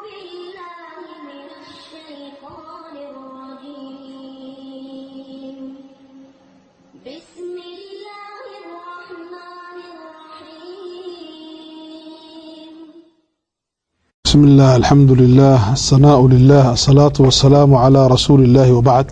بالله من الشيطان الرجيم بسم الله الرحمن الرحيم بسم الله الحمد لله الثناء لله الصلاة والسلام على رسول الله وبعد.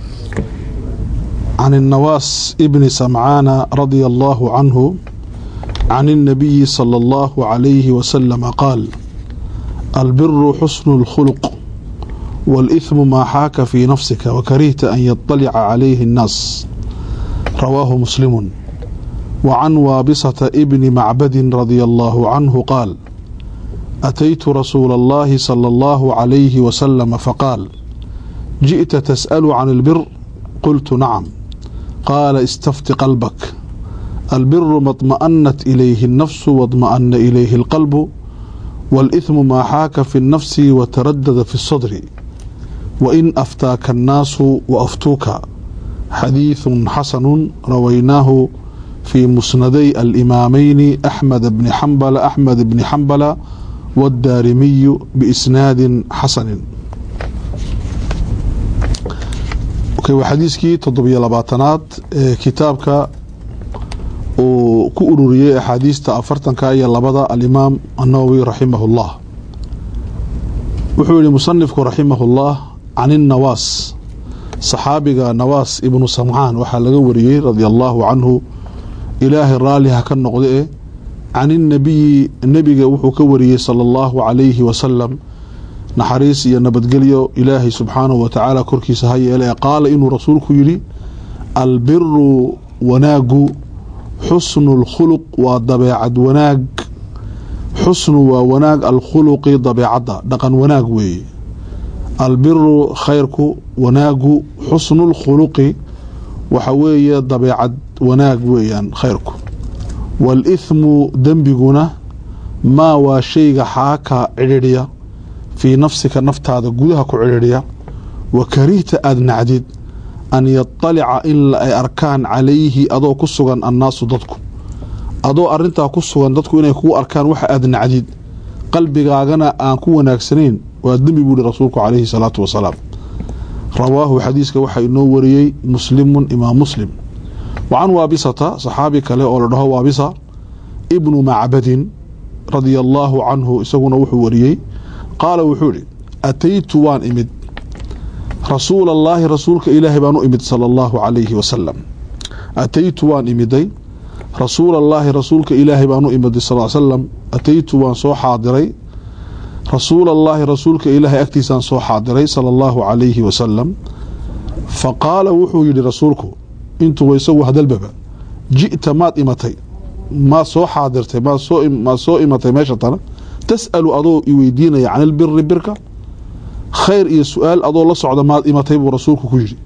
عن النواس ابن سمعان رضي الله عنه عن النبي صلى الله عليه وسلم قال: البر حسن الخلق والإثم ما حاك في نفسك وكرهت أن يطلع عليه الناس. رواه مسلم. وعن وابصة ابن معبد رضي الله عنه قال: أتيت رسول الله صلى الله عليه وسلم فقال: جئت تسأل عن البر؟ قلت: نعم. قال: استفت قلبك. البر ما اطمأنت إليه النفس واطمأن إليه القلب، والإثم ما حاك في النفس وتردد في الصدر، وإن أفتاك الناس وأفتوك. حديث حسن رويناه في مسندي الإمامين أحمد بن حنبل والدارمي بإسناد حسن. وحديثكي تضبي لباطنات كتابك وكأروريه أحاديث تأفرتن كاية لبدا الإمام النووي رحمه الله. وحولي مصنفك رحمه الله عن النواس صحابك نواس ابن سمعان وحلقوريه رضي الله عنه إله الرالي كان نقضيه عن النبي وحو كوريه صلى الله عليه وسلم نحريس يا نبدقليو إلهي سبحانه وتعالى كركي سهي إليه قال إنه رسولك يلي: البر وناق حسن الخلق وضبيعة وناق. حسن وناق الخلق ضبيعة دقن وناق وي. البر خيرك وناق حسن الخلق وحوية ضبيعة وناق ويان خيرك. والإثم دنبقنا ما وشيغ حاكا عريريا في نفسك نفت هذا قدها كعريريا، وكريت أذن عديد أن يطلع إلا أركان عليه أضو كسوغان الناس ضدكم. أضو أرنتا كسوغان ضدكم إنه يكون أركان وحا أذن عديد قلبي غاغنا أنكو ناكسنين وأدنبي بولي رسولك عليه الصلاة والسلام. رواه حديثك وحا ينوريي مسلم إمام مسلم. وعن وابصة صحابك له أولده وابصة ابن معبد رضي الله عنه يسوون وحو وريي قال وحولي: أتيت وان إمد رسول الله رسولك إلهي بانو إمد صلى الله عليه وسلم. أتيت وان إمدي رسول الله رسولك إلهي بانو إمد صلى الله عليه وسلم. أتيت وان سو حاضري رسول الله رسولك إلهي أكتسان سو حاضري صلى الله عليه وسلم. فقال وحو يلي رسولك: انتو ويسوي هذا الباب جئت مات إمتي ما سو حاضرتي ما سو إمتي ماشطنا تسأل أضو يويدين عن البر بركة خير إيه سؤال أضو الله صعد مات إمتي ورسولك كجري.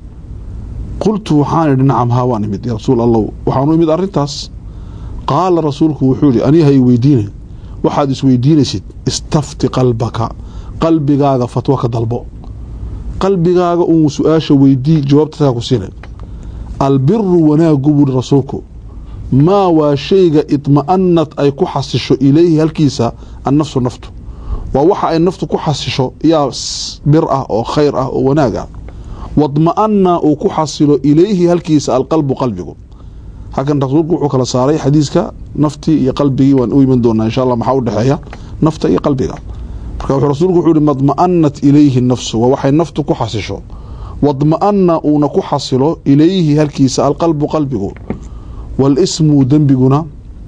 قلت وحان نعم هاوان إمد يا رسول الله وحانو إمد أرنتاس. قال رسولك وحولي أنيها يويدين وحادث ويدين سيد استفت قلبك قلبي غاغا فتوك ضلبو قلبي غاغا سؤال ويدي جوابتها كسينة. البر وناقب رسولك ما وشيء اطمأنت أي كحسشو إليه هالكيسة النفس نفته ووحى النفط كحسشو يا برأة أو خيرة أو وناقة واطمأن أو كحسلو إليه هالكيسة القلب قلبكم. حكا رسولك وحكا لصاري حديثك نفتي يا قلبي وانوي من دوننا إن شاء الله محاول دحيا نفتي يا قلبي. رسولك وحولي ما اطمأنت إليه النفس ووحى النفط كحسشو واطمأن ونكو حصله إليه هالكيس القلب قلبه. والاسم دنبقنا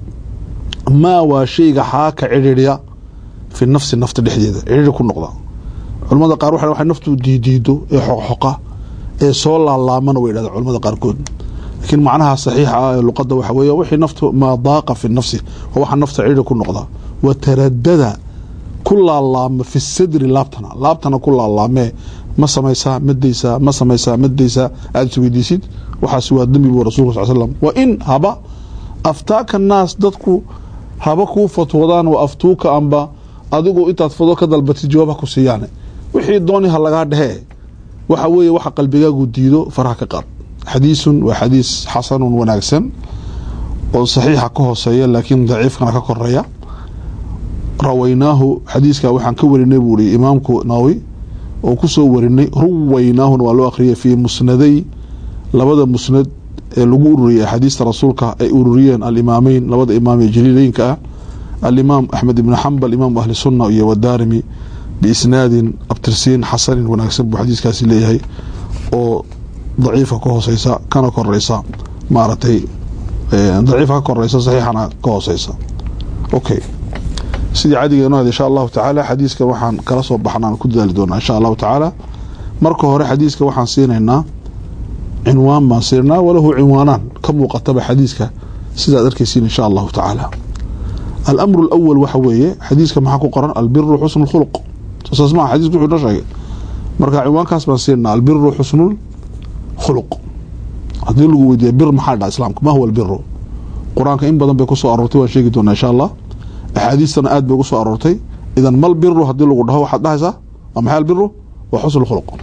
ما وشيء حاك عريريا في النفس النفط الحديدة عريريا كل نقطة. علماء قاروا وحي نفط ديدو حقا صول الله من ويلا علماء قاركون، لكن معناها صحيحة اللقطة وحوية وحي نفط ما ضاق في النفس هو النفط عريريا كل نقطة. وتردد كل الله في الصدر لابتنا كل الله ما سميسا مديسا أدت ويديسيد وحاسوا الدمي ورسول الله صلى الله عليه وسلم. وإن هبا أفتاك الناس ددكو هبكو فتوضان وأفتوك أنبا أدقو إنت تفضوك دلبتي جوابكو سياني وحي دوني هلقاد هاي وحوي وحا قلبيقا قديدو فرحك قاب. حديث وحديث حسن وناكسن وصحيح كوه سيئا لكن ضعيف كان كوريا رويناه حديثك وحن كوريني بوري إمامك ناوي وكسو وريني رويناه ولو أخرية في مسندي لبدا مسند لغوري حديث رسولك أي أوريين الإمامين لبدا إمامي جليلين كأ الإمام أحمد بن حنبل إمام أهل السنة والدارمي بإسناد أبترسين حسن ونكسب حديث كاسي ليهي أو ضعيفة كوسيسا كان كوريسا مارتي ضعيفة كوريسا صحيحنا كوسيسا أوكي سيدي عادي إن شاء الله تعالى حديثك وحن كرسوا بحنا كل ذلك دون إن شاء الله تعالى مركو هوري حديثك وحن سيرنا عنوان ما سيرنا وله عنوانان كم مقتبة حديثك سيدي أدركيسين إن شاء الله تعالى. الأمر الأول وحوية حديثك محاكو قرن البر حسن الخلق تسمع حديثك وحنا شيء مركا عنوان كاسب سيرنا البر حسن الخلق هذي اللي ودي بر محل إسلامك ما هو البر قرآن كإن بدن بيكسو أرورتي وشيء دون إن شاء الله أحاديثنا آد بيكسو أرورتي إذا ما البر هذي اللي قدها واحد لحظة أما حال البر وحسن الخلق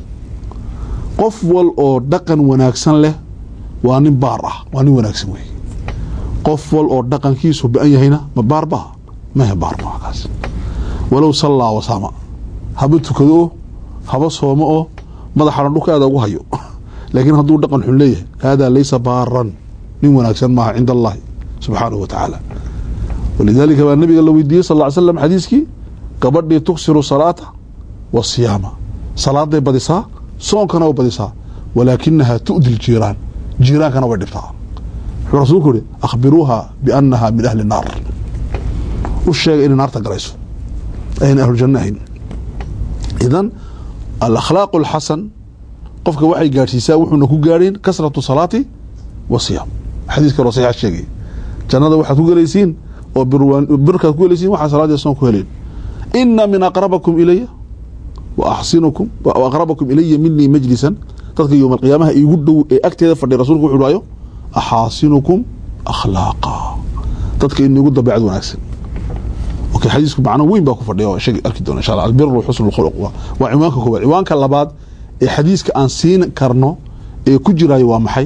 قفول أو دقن وناكسن له واني بارة واني وناكسن وي قفول أو دقن كيسو بأي هنا ما باربا ما هي باربا كاس ولو صلى وصام هبتو كذو هبص هو مؤه ماذا حرنوك هذا وهيو لكن هذو دقن حليه هذا ليس بارا من وناكسن ما عند الله سبحانه وتعالى. ولذلك النبي قال له يدي صلى الله عليه وسلم حديثك كبدي تكسر صلاة والصيام صلاة بديسا صوم كانوا بديسا ولكنها تؤذي الجيران جيران كانوا بديسا الرسول قال أخبروها بأنها من أهل النار والشيء إن النار تقريسوا أين أهل الجنة هين. إذن الأخلاق الحسن قفك وحي قارسيسا وحنكو قارين كسرة صلاة وصيام حديثك الرصيح الشيء جنة وحكو قارسين وبركة كوليسين وحا صلاة الصوم كولين إن من أقربكم إلي وأحسنكم وأقربكم إلي مني مجلسا تذكر يوم القيامة يقولوا أكتد فردي رسولك وحلوايو أحاسنكم أخلاقا تذكر إنه يقول بعد ونأكسن وكي حديثكم معنا وين باكو فردي شيء أكدون إن شاء الله البر وحسن الخلق وعنوانك هو عنوانك اللباد حديثك أنسين كرنو كجراي ومحي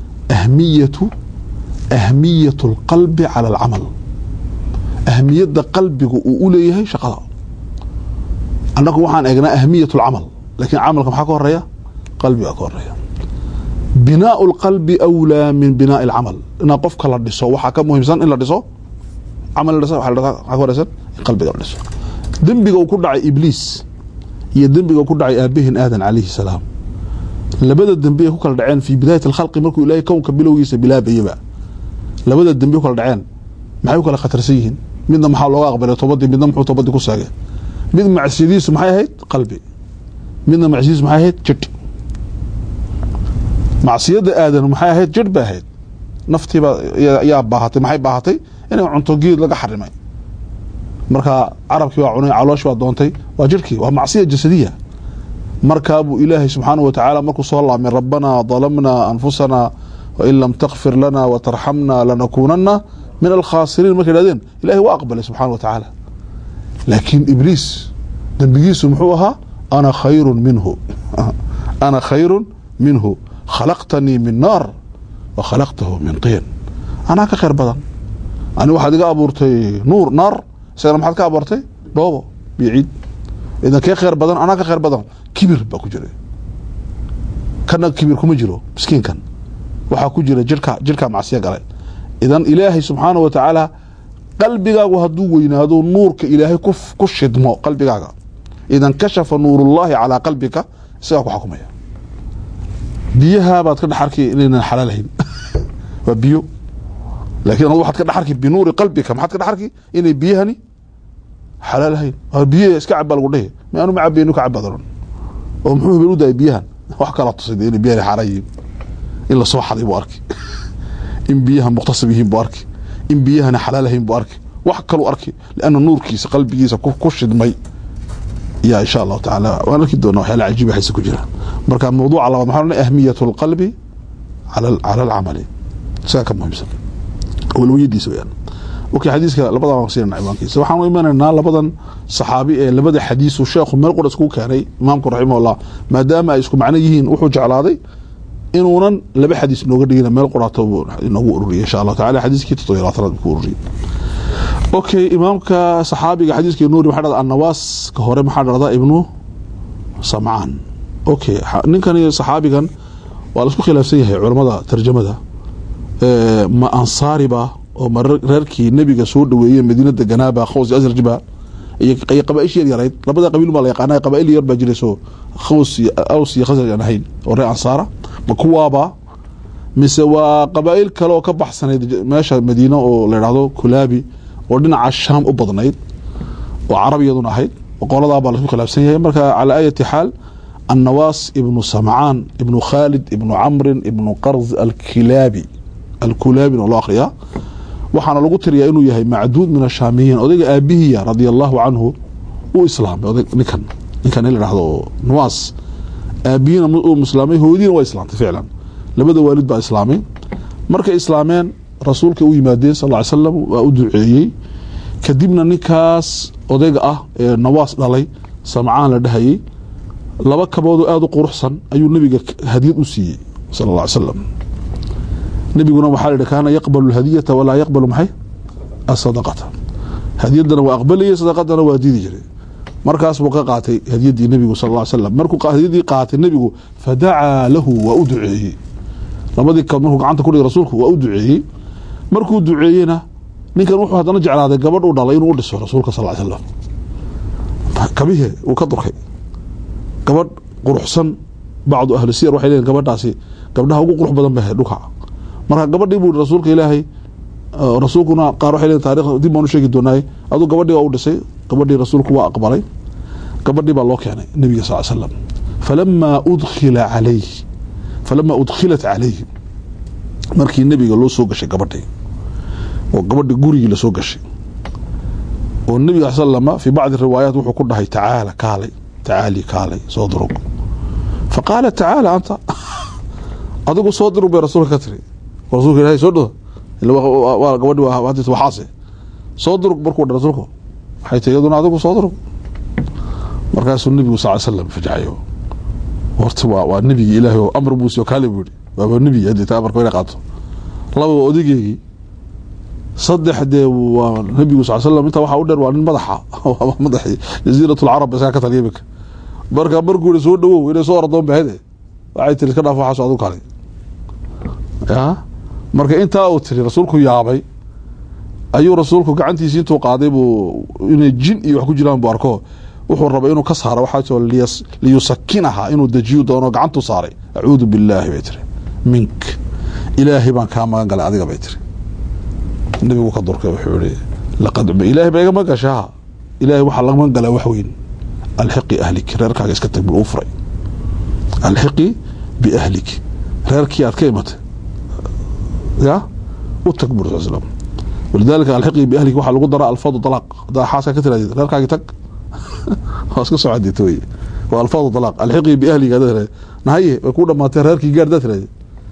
أهمية القلب على العمل أهمية قلبك وأوليه شقاء أنك وحان أجنا أهمية العمل لكن عملك محاكو الرياء قلبي أكو الرياء بناء القلب أولى من بناء العمل إن قفك لردسو وحاكا مهمسان إن لردسو عمل لردسو وحاكو لردسو قلبي لردسو دنبك وكدعي إبليس هي دنبك وكدعي أبيهن آدم عليه السلام لبدا الدنبك وكل دعين في بداية الخلق ملكو إلهي كون كبلوغيس بلا بيبا لبدا الدنبك وكل دعين maxay kala khatarsiin midna maxaa looga aqbalay toobadii midna muxuu toobadii ku saagay mid macsidiisu maxay ahayd qalbi midna macsidiisu maxay ahayd jid macsiyada aadan maxay ahayd jid baa ahayd naftiiba yaa baahatay maxay baahatay inay cunto geed laga xarimay marka arabkii waa cunay caloosh waa doontay waa jirkii waa macsiya jasadiya marka buu ilaahay subhanahu wa ta'ala markuu soo laamay rabbana dhalamna anfusana wa in lam taghfir lana wa tarhamna lanakunanna من الخاسرين ما كدادين إلهي وأقبل سبحانه وتعالى لكن إبليس دنبيس محوها أنا خير منه خلقتني من نار وخلقته من طين أنا كخير بدن أنا واحد أبورتي نور نار سيرا محد كأبورتي بابا بيعيد إذا كخير بدن أنا كخير بدن كبير باكو جري كان كبير كم جرو مسكين كان وحاكو جري جركا معسيا قال إذن إلهي سبحانه وتعالى قلبك وهدو وينادو نورك إلهي كشد مو قلبك إذن كشف نور الله على قلبك سيأكو حكمية بيها بعد كده حركي إلينا حلالهين وبيو لكن الله حد كده حركي بنور قلبك ما حد كده حركي إني بيهني حلالهين بيه اسكعب بالقريه ما أنه معبينك عبادرون ومحوه بلودا بيهن وحكا لا تصيد إني بيهني حريم إلا صوحة دي بواركي إن بيها مقتصبين بارك إن بيها حلالهم بارك وحكلوا أركي لأن النور كيس قلبي كيس كشد مي يا إن شاء الله تعالى وأنا كده إنه حالة عجيبة حيث كجرا مركب الموضوع على محرنا أهمية القلب على العمل ساكن مهم سن والويد يسويان وكي حديث لبضا مقصيرنا عيوان كيس وحنا إيماننا لبضا صحابي لبضا حديث الشيخ من القرى سكو كاني إمامكم رحمه الله ما دام يسكو معنا يهين وحوج على هذا إنونا لبي حديث نوغا دينا ميل قراطو نوغو أوروري إن شاء الله تعالى حديث كي تطويرات راد بكو أوروري اوكي امامك صحابي حديث نوري waxaa dhada annawaas ka hore maxaa dhada ibnu sam'aan اوكي ninkan saxaabigan waa la isku khilaafsan yahay culimada tarjumada ma ansaariba oo reerkii nabiga soo dhaweeyay madiinada ganaaba khaws azrajba iyo qabaaish yareed labada qabiil ma la yaqaanay qabaa'il yar ba jirayso khaws aws iyo khazraj aan ahayn oo reer ansaara ma kuwaaba mise waa qabaa'il kale oo ka baxsanay meesha madiina oo la yiraahdo kulaabi oo dhinaca shaam u badnayd oo carabiyaduna ahayd qolada baa la isku khilaafsan yahay marka ala ayati hal النواس ابن سمعان ابن خالد ابن عمرو ابن قرز الكلابي والله أخريا وحنا لغو تريا إنه يهي معدود من الشاميين أوديك أبيه رضي الله عنه وإسلام نكن اللي راح نواس أبينا مسلمين هو دين وإسلام فعلا لبدا والد بقى إسلامي مركا إسلامين رسولك ويمادين صلى الله عليه وسلم وأدعيه كدبنا نكاس أوديك نواس دالي سمعان لدهي laba kaboodu aad u quruxsan ayuu nabiga hadiyad u siiyay sallallahu alayhi wasallam nabiguna waxa la dhakaana yaqbalu hadiyata wala yaqbalu maxay as-sadaqata hadiyadana waa aqbaliyay sadaqadana waa diidi jiray markaas buu ka qaatay hadiyadii nabigu sallallahu alayhi wasallam markuu hadiyadii qaatay nabigu fadaa lahu wa ud'ii labadii ka markuu gacanta ku dhigay rasuulku waa u duceeyay markuu duceeyena ninkan wuxuu hadana jeclaaday gabadh uu dhalay inuu u dhiso rasuulka sallallahu alayhi wasallam kabihe uu ka durkay gabadh quruxsan baad ahli siyar waxay leeyihiin gabadhaasi gabdhaha ugu qurux badan baa dhulka marka gabadhii buu rasuulka ilaahay rasuulkuna qaar waxay leeyihiin taariikh dib baan u sheegi doonaa adu gabadhii waa u dhisay gabadhii rasuulku waa aqbalay gabadhii baa loo keenay nabiga sallallahu alayhi wasallam falamma udkhilat alayhi markii nabiga loo soo gashay gabadhii oo gabadhii gurigii la soo gashay oo nabiga sallallahu alayhi wasallam fi ba'd riwaayaat wuxuu ku dhahay taala kaalay تعالي كالي صدرك فقال تعالى أنت أدوك صدرك برسولك كتري ورسولك إلهي صدره اللي هو قبل وحدث وحاسه صدرك بركود رسولك حيث يدون أدوك صدرك مركز النبي صلى الله عليه وسلم فجعيه وارتوى والنبي إلهي أمر بوسي وكالي بوري وابا النبي يدي تابر كوين قاطه الله أدوكي صدح دي والنبي صلى الله عليه وسلم انت waxa u dheer waa nin madaxi jasiiratul arab bas ka taliyay barku soo dhawow inay soo ordoon baahade waxay tiri ka dhaaf waxa soo kale marka inta uu tiri rasuulku yaabay ayuu rasuulku gacantiisa intuu qaaday buu inay jin iyo wax ku jiraan buu arko wuxuu rabay inuu ka saaro waxa soo liyusakinaha inuu dajiyo doono gacantu saaray a'uudu billahi baytiri mink ilaahi baan ka magan galay adiga baytiri nabigu ka durkay wuxuu yiri laqad ilaahi bayga ma gashaa ilaahi waxa laga magan galay wax weyn alhiqi ahlik reerkaaga iska tag buu furay alhiqi bi ahlik reerkii aad ka imatay ya وتكبر صلى الله عليه وسلم ولذلك الحقي بأهلك waxa lagu dara alfaadu talaq da xaasa ka tiraadid reerkaaga tag hooska soo caditay waa alfaadu talaq alhiqi bi ahliga dadare nahaye ku dhamaatay reerkii gaarda tiraadid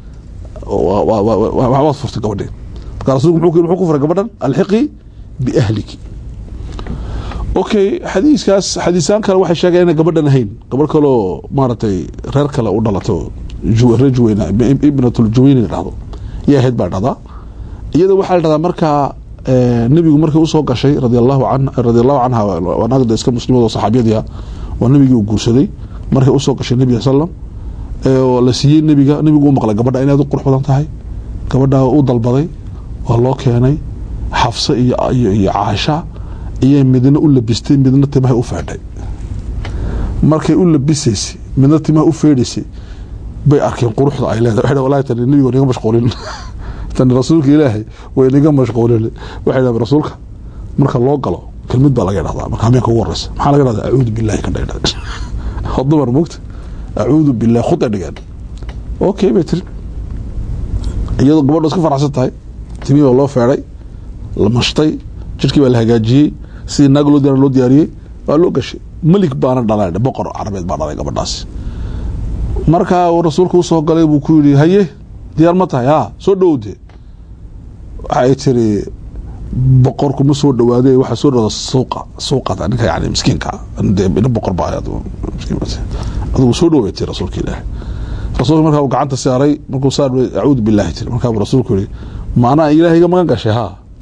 waa furta gabadhay rasuulku muxuu ku furay gabadhan alhiqi bi ahliki okay xadiisaan kale waxay sheegayaan in gabadhan ahayn gabadh kale oo maartay reer kale u dhalato juwayna ibnatul juwayni dhado yaahid baa dhada iyada waxa la dhadaa marka nabigu markii uu soo gashay radiyallahu anha wa naagda iska muslimada saxaabiyada waa nabigu uu guursaday markii uu soo gashay nabiga sallam oo la siiyay nabigu uu maqlay gabadha inay qurux badan tahay gabadha uu dalbaday waa loo keenay xafsa iyo Aisha iyo midna u labistay midna timaha u faadhay markay u labisaysay midna timaha u feedhisay bay arkeen quruxda ay leedahay wallahi tan nabigu niga mashquulin tan rasuulka ilaahay way niga mashquulin waxay leedahay rasuulka marka loo galo kelmad baa laga yiraahdaa marka habeenka ugu horeysa maxaa laga yiraahdaa a'uudu billahi ka dheer hadbar mugt a'uudu billahi khud dhigan okay beetri iyadoo gabadhu iska faraxsan tahay timiyo loo feeray la mashtay jirkii baa la hagaajiyay si naag loo diyaariyay waa loo gashay malik baana dhalay boqor carabeed baa dhalay gabadhaas marka uu rasuulku soo galay buu ku yiri haye diyaar ma tahay soo dhowde waxay tiri boqorku ma soo dhawaaday waxa soo dhawada suuqa ninka yaani miskiinka ina boqor baa adigu soo dhawaatay rasuulka ilaahay rasuulku markaa uu gacanta saaray markuu saaray a'uudu billahi markaa rasuulku yiri maana ilaahiga magan gashay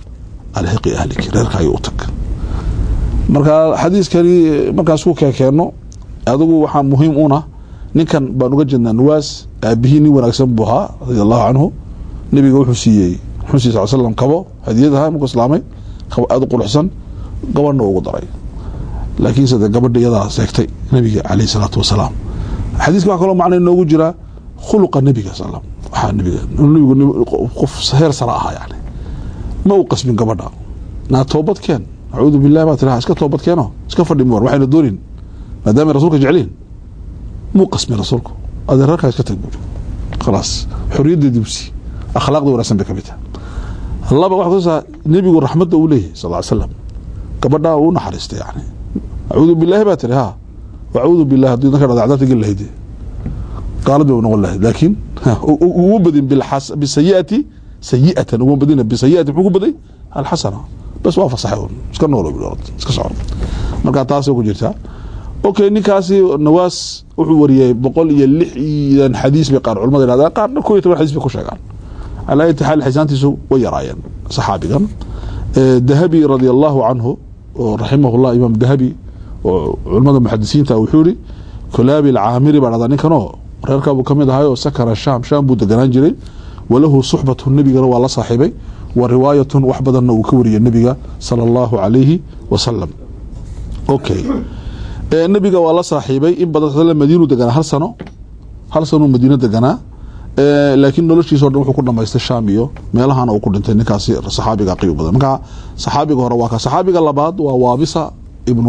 alhiqi ahliki reerka ayuu u tag marka xadiiskani markaas ku keeno adigu waxa muhiim una ninkan baan uga jeednaa Nawaas aabihi nin wanaagsan buu ahaa radiyallahu anhu nabiga wuxuu siiyay xusii sallallahu kabo hadiyadaha markuu islaamay kabo aad u quruxsan gabadhna ugu daray laakiin sida gabadha iyada seegtay nabiga kaleey salaatu wasalaam xadiiska waxa kale macna inoogu jira khuluqa nabiga sallallahu waxa nabiga qof heer sara ah yani ma uu qasbin gabadha na toobad keen a'uudu billahi ma tiraha iska toobad keeno iska fadhi moor waxayna doorin maadaama rasuulka jeceliin muu qasbin rasuulku adeerka iska tag خلاص xuriyada dibsi akhlaaqda wanaagsan bay kamid tahay laba wax ku saa nabigu raxmada uu leeyahay sallallahu alayhi wasallam gabadha uu naxariistay yani a'uudu billahi ba tiraha wa'uudu billahi hadii dadka dhacdada gal lahayd qaalad uu noqon lahayd laakiin uu badin bil bisayati sayi'atan uu badin bisayati wuxuu baday al hasana bas waa fasaxay iska noolo bilad iska socod marka taas oo ku jirta okay ninkaasi Nawaas wuxuu wariyay 106 xadiis bi qaar culimada ilaa qaar 12 xadiis bi ku sheegaan ala ay taxal xisaantiisu way yaraayeen saxaabigan Dahabi radiyallahu anhu rahimahullah imam Dahabi culimada muhaddisiinta wuxuu yiri Kulabi al-Aamiri baa ninkanoo reerka uu kamid ahaa oo sakara Sham buu deganaan jiray walahu suhbatu nabiga waa la saaxiibay wa riwaayatun wax badanna uu ka wariyay nabiga sallallahu alayhi wa sallam okay nabiga waa la saaxiibay in badan Madiina deganaa hal sano Madiina deganaa laakiin noloshiisa oo dhan wuxuu ku dhameystay Sham iyo meelahan uu ku dhintay ninkaasi saxaabiga qiimo badan marka saxaabiga hore waa ka saxaabiga labaad waa Waabisa ibn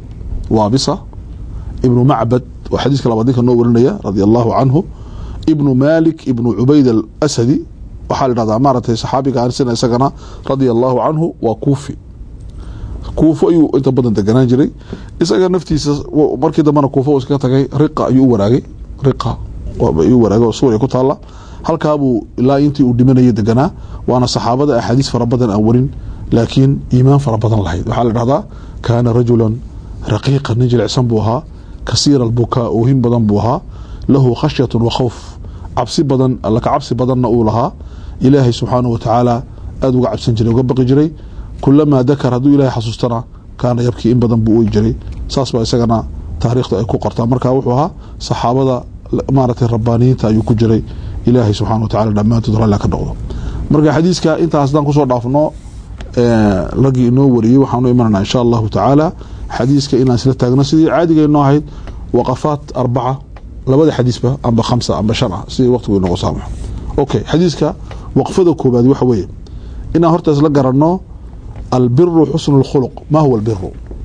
Ma'bad wa xadiiska labaad ninka noo warinaya radiyallahu anhu ibn Malik ibn Ubayd al-Asadi waxa la yiraahdaa maaratay saxaabiga arsina isagana radiyallahu anhu waa Kuufa ayuu inta badan deganaan jiray isaga naftiisa markii dambana Kuufa uu iska tagay Riqa ayuu waraagay oo Suuriya ku taala halka buu ilaa intii uu dhimanayay deganaa waana saxaabada ahadiis fara badan aan warin laakiin iimaan fara badan lahayd waxa la yiraahdaa kana rajulan raqiqan najlisan buha كثير البكاء وهم بدن بوها له خشية وخوف عبسي بدن لك عبسي بدن نقولها إلهي سبحانه وتعالى أدوق عبسن جري وقبق جري كلما ذكر هدو إلهي حسوستنا كان يبكي إن بدن بوي جري ساسبا إساقنا تاريخ أيكو قرطا مركا وحوها صحابة مارة الربانيين تأيكو جري إلهي سبحانه وتعالى لما تدرى لك النقضة مركا حديثك إنت أصدان كسور دافنو لقي إنو وريه وحانو إيماننا إن شاء الله تعالى حديثك إن أسئلة تاغنا سيدي عادي إنه هيد وقفات 4 لبدا حديث به أم 5 أم 7 سيدي وقت وينو سامح أوكي حديثك وقفته كوباد وحوية إن هرتز لقرنو البر حسن الخلق ما هو البر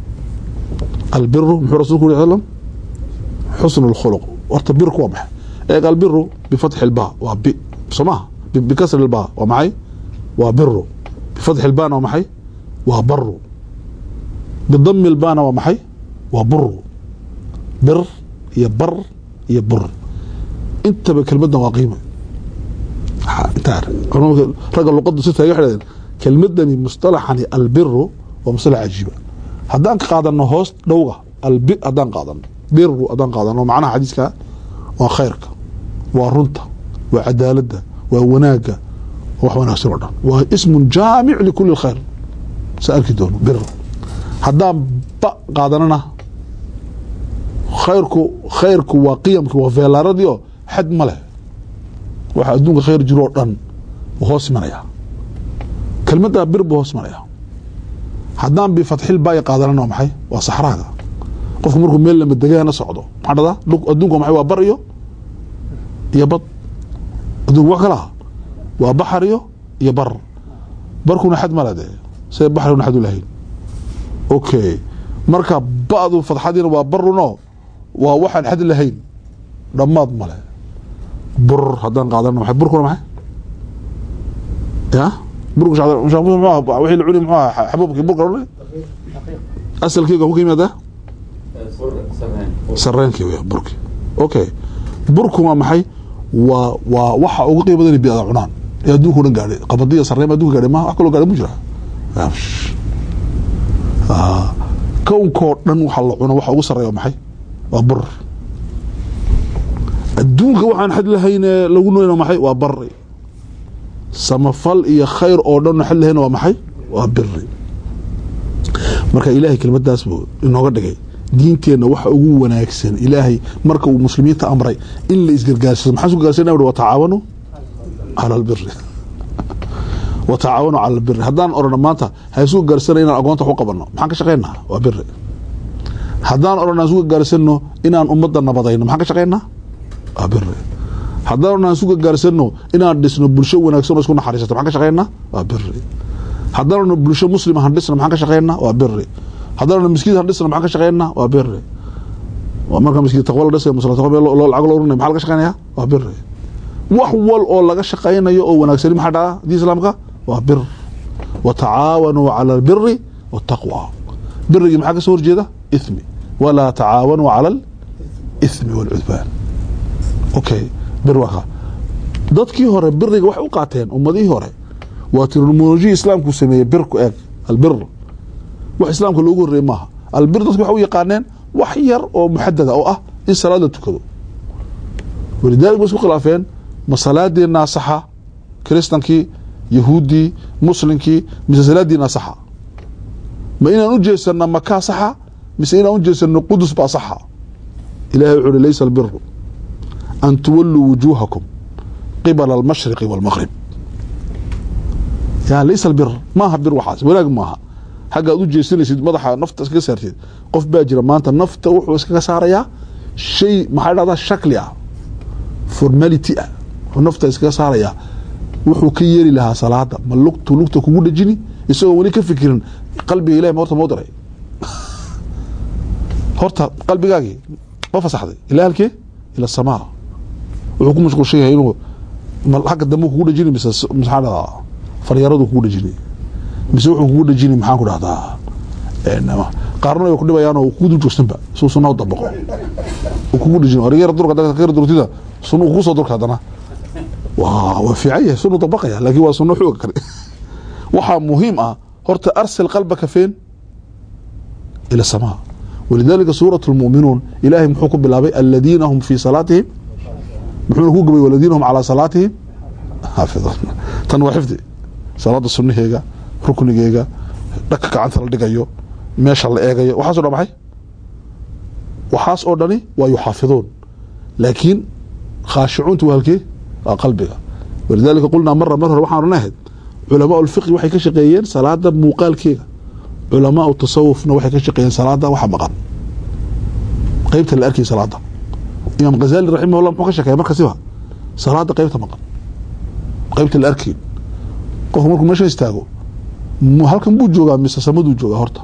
محور رسولك عليه وسلم حسن الخلق وارتبر كومح إيه البر بفتح الباء وبي سماها بكسر الباء ومعي وبر بفتح الباء ومحي وبر بالضم الباء ومحي وبر بر يبر يبر انت بكلمتنا وقيمه انت رجل لقد ستة يحدث كلمتني مصطلحا البر ومصطلح عجيبه هدان قادنا هوست دوغه البر هدان قادنا بر هدان قادنا ومعناها حديثك وخيرك ورنت وعدالته ووناقه وحوانا سرنا واسم جامع لكل الخير سألك دون بر هدان قادنا خيرك وقيمك وفيلارديو حد مله waxa adduunka khayr jiro dhan hoos maraya kelmadda birbu hoos maraya hadaan bi fathil baay qaadanano maxay waa saxraaga qofku markuu meel la madagaana socdo maxada adduunka maxay waa bar iyo bad adduunka wax kala waa baxar iyo bar barkuna xad malade say baxruna xad lahayn okay marka baadu fadhadina waa baruno waa waxaan xad lahayn dhamaad male بر هدان قادرنا محي بركنا محي يا برك مش معاه وحي العلي معاه حبوبك برك أسأل كيف هو كيما ده سرين كيف برك أوكي بركما محي ووحى أوقي بدل بيض عنان يدوك ونقاري قبضية سرين ما دوك قاري ما أكله قاري مجرى كون كورن وحلقونا وحى أوصر يوم محي وبر adduunka waxaan xad lahayn lagu nooyna maxay waa bari samafal iyo khayr oo dhan xad lahayn waa maxay waa biri marka ilaahay kelmadaas buu inooga dhigay diinteena waxa ugu wanaagsan ilaahay marka uu muslimiinta amray in la isgargaarsado maxaa isku gaarsanaa wa tacaawanu ala albirri wa tacaawanu ala albirri haddaan orano maanta ha isku gaarsanay inaan agoonta u qabanno maxaan ka shaqeynaa waa birri haddaan orano isku gaarsano inaan ummadda nabadayno maxaan ka shaqeynaa waa birri haddaan orano isku gaarsano inaan dhisno bulsho wanaagsan oo isku naxariisato maxaan ka shaqeynaa waa birri haddaan orano bulsho muslima han dhisno maxaan ka shaqeynaa waa birri haddana miskiin hadisna maxaan ka shaqeynaa waa birri marka miskiin taqwal dhisay musalla taqwal loo lacag loo runay maxaa laga shaqeynayaa waa birri wax wal oo laga shaqeynayo oo wanaagsan maxaa dhaca diin islaamka waa bir wa tacaawanu ala albirri wattaqwa birriga maxaa ka soo horjeeda ithmi wala tacaawanu ala alithmi walcudban okay bir waxa dadkii hore birriga wax u qaateen ummadii hore waa terminology islaamku sameeyay birku eeg albirr wax islaamka loogu horeeyay maaha albir dadku waxa u yaqaaneen wax yar oo muxadada oo ah in salaada tukado walidaalku isku khilaafeen masalaadii naasaxa kristankii yahuudi muslimkii mise salaadii naasaxa ma inaan u jeesano makaa saxa mise inaan u jeesano qudus baa saxa ilaahay wuxuu laysa albirru an tuwallu wujuhakum qibala almashriqi walmaghrib yaa laysa albir maaha bir waxaas wanaag maaha حاجة أدو جيسينيسيد مدحا نفط اسكا سارتيد قف باجرة مانتا نفط وحو اسكا ساريا شيء محايد هذا شكليا فورماليتي ونفط اسكا ساريا وحو كييري لها صلاة ما لقتو كوغو دجيني يسوى ولي كفكرين قلبي إلهي مورتا مودري هورتا قلبي قاقي ما فسحدي إلى هالكي إلى السماء وحو مشغول شيء هينو حاجة دمو كوغو دجيني بس محايد فرياردو كوغو دجيني mise wuxuu kugu dhajini maxaan ku dhahdaa qaarna way ku dhibayaan oo ku duljoogsanba soo sunno dabaqo oo kugu dhajini origeer durka dadka qeer durtida sunno ku soo durka hadana waa fiicay sunno dabaqaya laakiin waa sunno xoog kale waxa muhiim ah horta arsal qalbaka feen ila samaa ولذلك سورة المؤمنون إلهي محوكم بالله الذين هم في صلاتهم محوكم قبل والذين هم على صلاتهم حافظون تنوى حفظي صلاة السنة هيك ruknigeyga dhaka gacanta la dhigayo meesha la eegayo waxaas oo dhaxay waxaas oo dhani waa yuxaafiduun laakiin khaashicuuntu halkee qalbiga walidaalika qulna marra waxaan ranaahid culamaa ulfiqh waxay ka shaqeeyeen salaada muuqaalkeega culamaa utasawufna waxay ka shaqeeyeen salaada waxa maqan qaybta la arkay salaada imaam Ghazali rahimahullah wuxuu ka shaqeeyay marka siba salaada qaybta maqan qaybta la arkay qof markuu meesha istaago halkan buu joogaa mise samaduu joogaa horta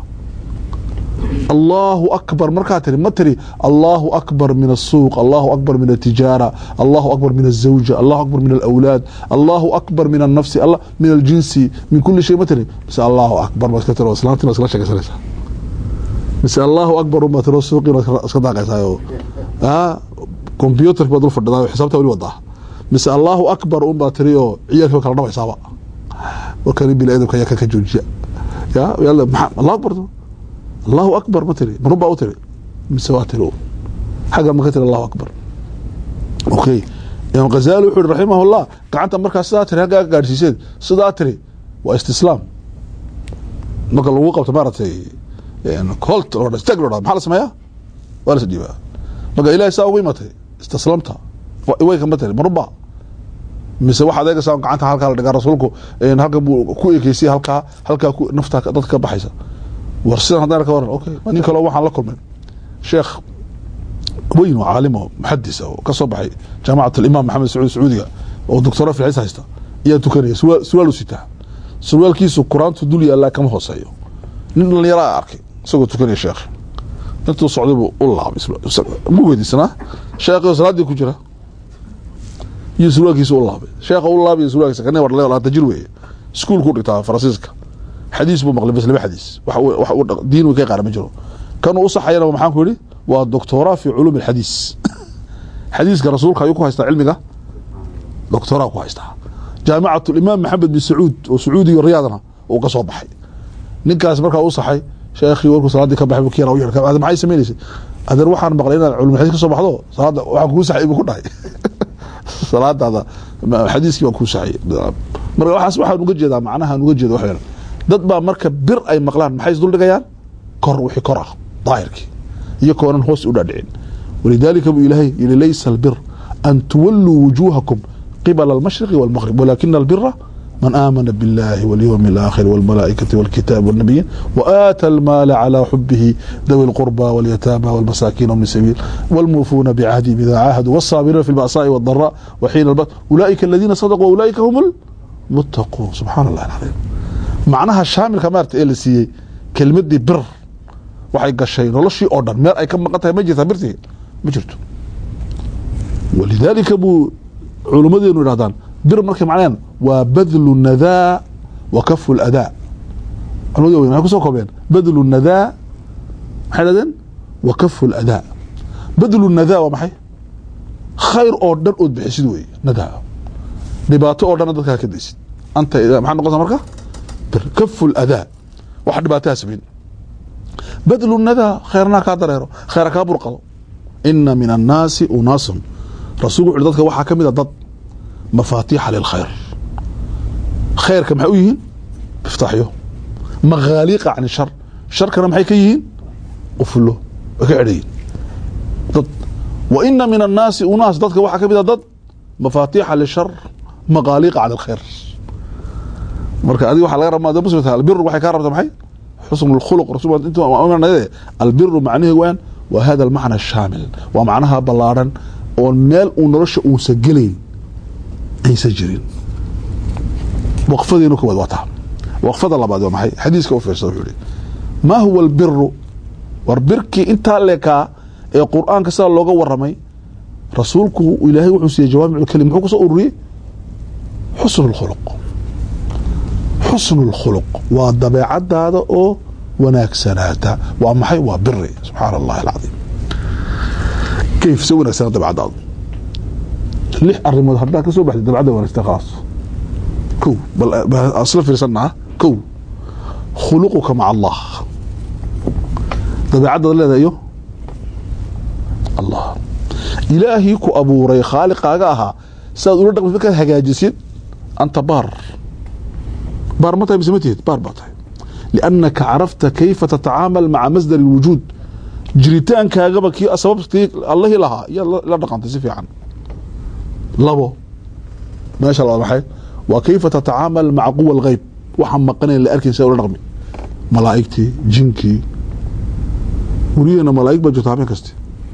Allahu akbar markaa tiri ma tiri Allahu akbar min as-suuq Allahu akbar min at-tijara Allahu akbar min az-zawja Allahu akbar min al-awlad Allahu akbar min an-nafs Allah min al-jinsi min kulli shay ma tiri bas Allahu akbar ma iska tiro islaantina iska shaqaysanaysa bas Allahu akbar ma tiro suuqina iska daaqaysayo computer badul fadhidaa xisaabta wali wadaa bas Allahu akbar ma tiriyo ciyaalka kala dhabaysaaba وكان بلا كيا كجوجيا يا يلا الله أكبر الله أكبر ما تري مربع وتري مسواترو حاجة ما كتر الله أكبر أوكي يوم غزالي رحمه الله قعدت مركز ساتر هاجا قارسيسيد صداتري واستسلام نقل الوقت تبارتي يعني كولت ولا استقرر محل اسمها ولا سديبها نقل إلهي ساوي متى استسلمتها ويك متى مربع mise waxa adeega saan gacanta halka la dhigaa rasuulku halka buu ku eegeysay halka ku nafta dadka baxaysa war sidaan hadaan ka waran okay nin kale waxaan la kulmay sheekh weyn oo caalim oo muhaddis oo ka soo baxay jaamacada imaam maxamed sacuudiga oo doctor fi haysta iyo tukanay su'aal sita su'aalkiisu quraantu dul yaala kama hooseeyo nin la yara arkay isagoo tukanay sheekh intuu socday u laabay mu weydiisana sheekh salaadii ku jira يسولكيس الله شيخ الله يسولكيس كان ور لا تجربه سكول كو دغتا فرانسيسكا حديث بو مقلب بس لبا حديث wax diin uu ka qaar ma jiro kan uu saxayna waxaan ku yiri waa doctora fi ulum alhadith حديث رسولك ayuu ku haysta cilmiga doctora ku haysta jaamacatu imam Mohammed bin Saud oo Saudi iyo Riyadna oo ka soo baxay ninkaas markaa uu saxay sheekhi warku salaadii ka baxay kiira uu yiri maxay sameeyay adeer waxaan maqlay in culum hadith ka soo baxdo salaada waxa ku saxay ku dhahay salaada hada xadiiskii waa ku saxay marka waxaas waxa uga jeedaa macnaha uga jeedo waxa dad baa marka bir ay maqlaan maxay isdul dhigayaan kor wixii kor ah daahirkii iyo koonan hoos u dhaadhicin walidaalika buu ilaahay yidhi laysa albir an tuwalluu wujuuhakum qibala almashriqi walmaghrib walaakina albira من آمن بالله واليوم الآخر والملائكة والكتاب والنبيين وآتى المال على حبه ذوي القربى واليتامى والمساكين ومن السبيل والموفون بعهدهم إذا عاهدوا والصابرين في البأساء والضراء وحين البأس أولئك الذين صدقوا وأولئك هم المتقون سبحان الله العظيم معناها الشامل كما تقلسي كلمة دي بر waxay gashay noloshii oo dhan meel ay ka maqan tahay ma jirto birtii ma jirto walidaalika buu culumadeenu yiraahdaan bir markay macnaan waa badlu nadaa wa kafu adaa culumadii waxay ku soo koobeen badlu nadaa maxay yiraahdeen wa kafu adaa badlu nadaa waa maxay khayr oo dhan oo bixisid way nadaa dhibaato oo dhan dadka ka diisid anta maxaa noqon marka bir kafu adaa wax dhibaato sameyn بدل الندى خيرنا كادريرو خير كابرقو ان من الناس اناس رسول عددك waxa kamida dad مفاتيح للخير خير كما يهين افتحيه مغاليق عن الشر شر كما maxay kayihiin quflo ka cadeen dad وان من الناس اناس dadka waxa kamida dad مفاتيح للشر مغاليق عن الخير marka adiga waxa laga rabaa muslimta albir waxay ka rabtaa maxay حسن الخلق رسول الله انتم امرنا البر معناه وين وهذا المعنى الشامل ومعناها بلارن ومال ونرش وسجلين اي سجلين وقفدينو كود وتا وقفد الله بعد ما حديث كوفي صحيح ما هو البر والبركي انت لك القران كسا لوغا ورمي رسولك الهي وحسي جوامع الكلمه وحو كسو اوري حسن الخلق حسن الخلق والطبيعه هذا او وناكسناتا ومحي وبري سبحان الله العظيم كيف سوينا سنه بعد هذا ليه ارمود هذا كسو بعد بعد ونستخاص كو بل اصل في سنه كو خلقك مع الله طبيعه هذا ايوه الله الهي كو ابو ري خالقاغا اها ساد ولو دغ فكر هجاجسين انت بار بار متى بسمتي بار بطي لأنك عرفت كيف تتعامل مع مصدر الوجود جريتان كاغبا كي اسببتي الله لها يلا لا دقنت سفي عن لبو ما شاء الله محي وكيف تتعامل مع قوى الغيب وحمقنا اللي اركي سوى رقمي ملائكتي جنكي ورينا ملائكه بجوتامين كستي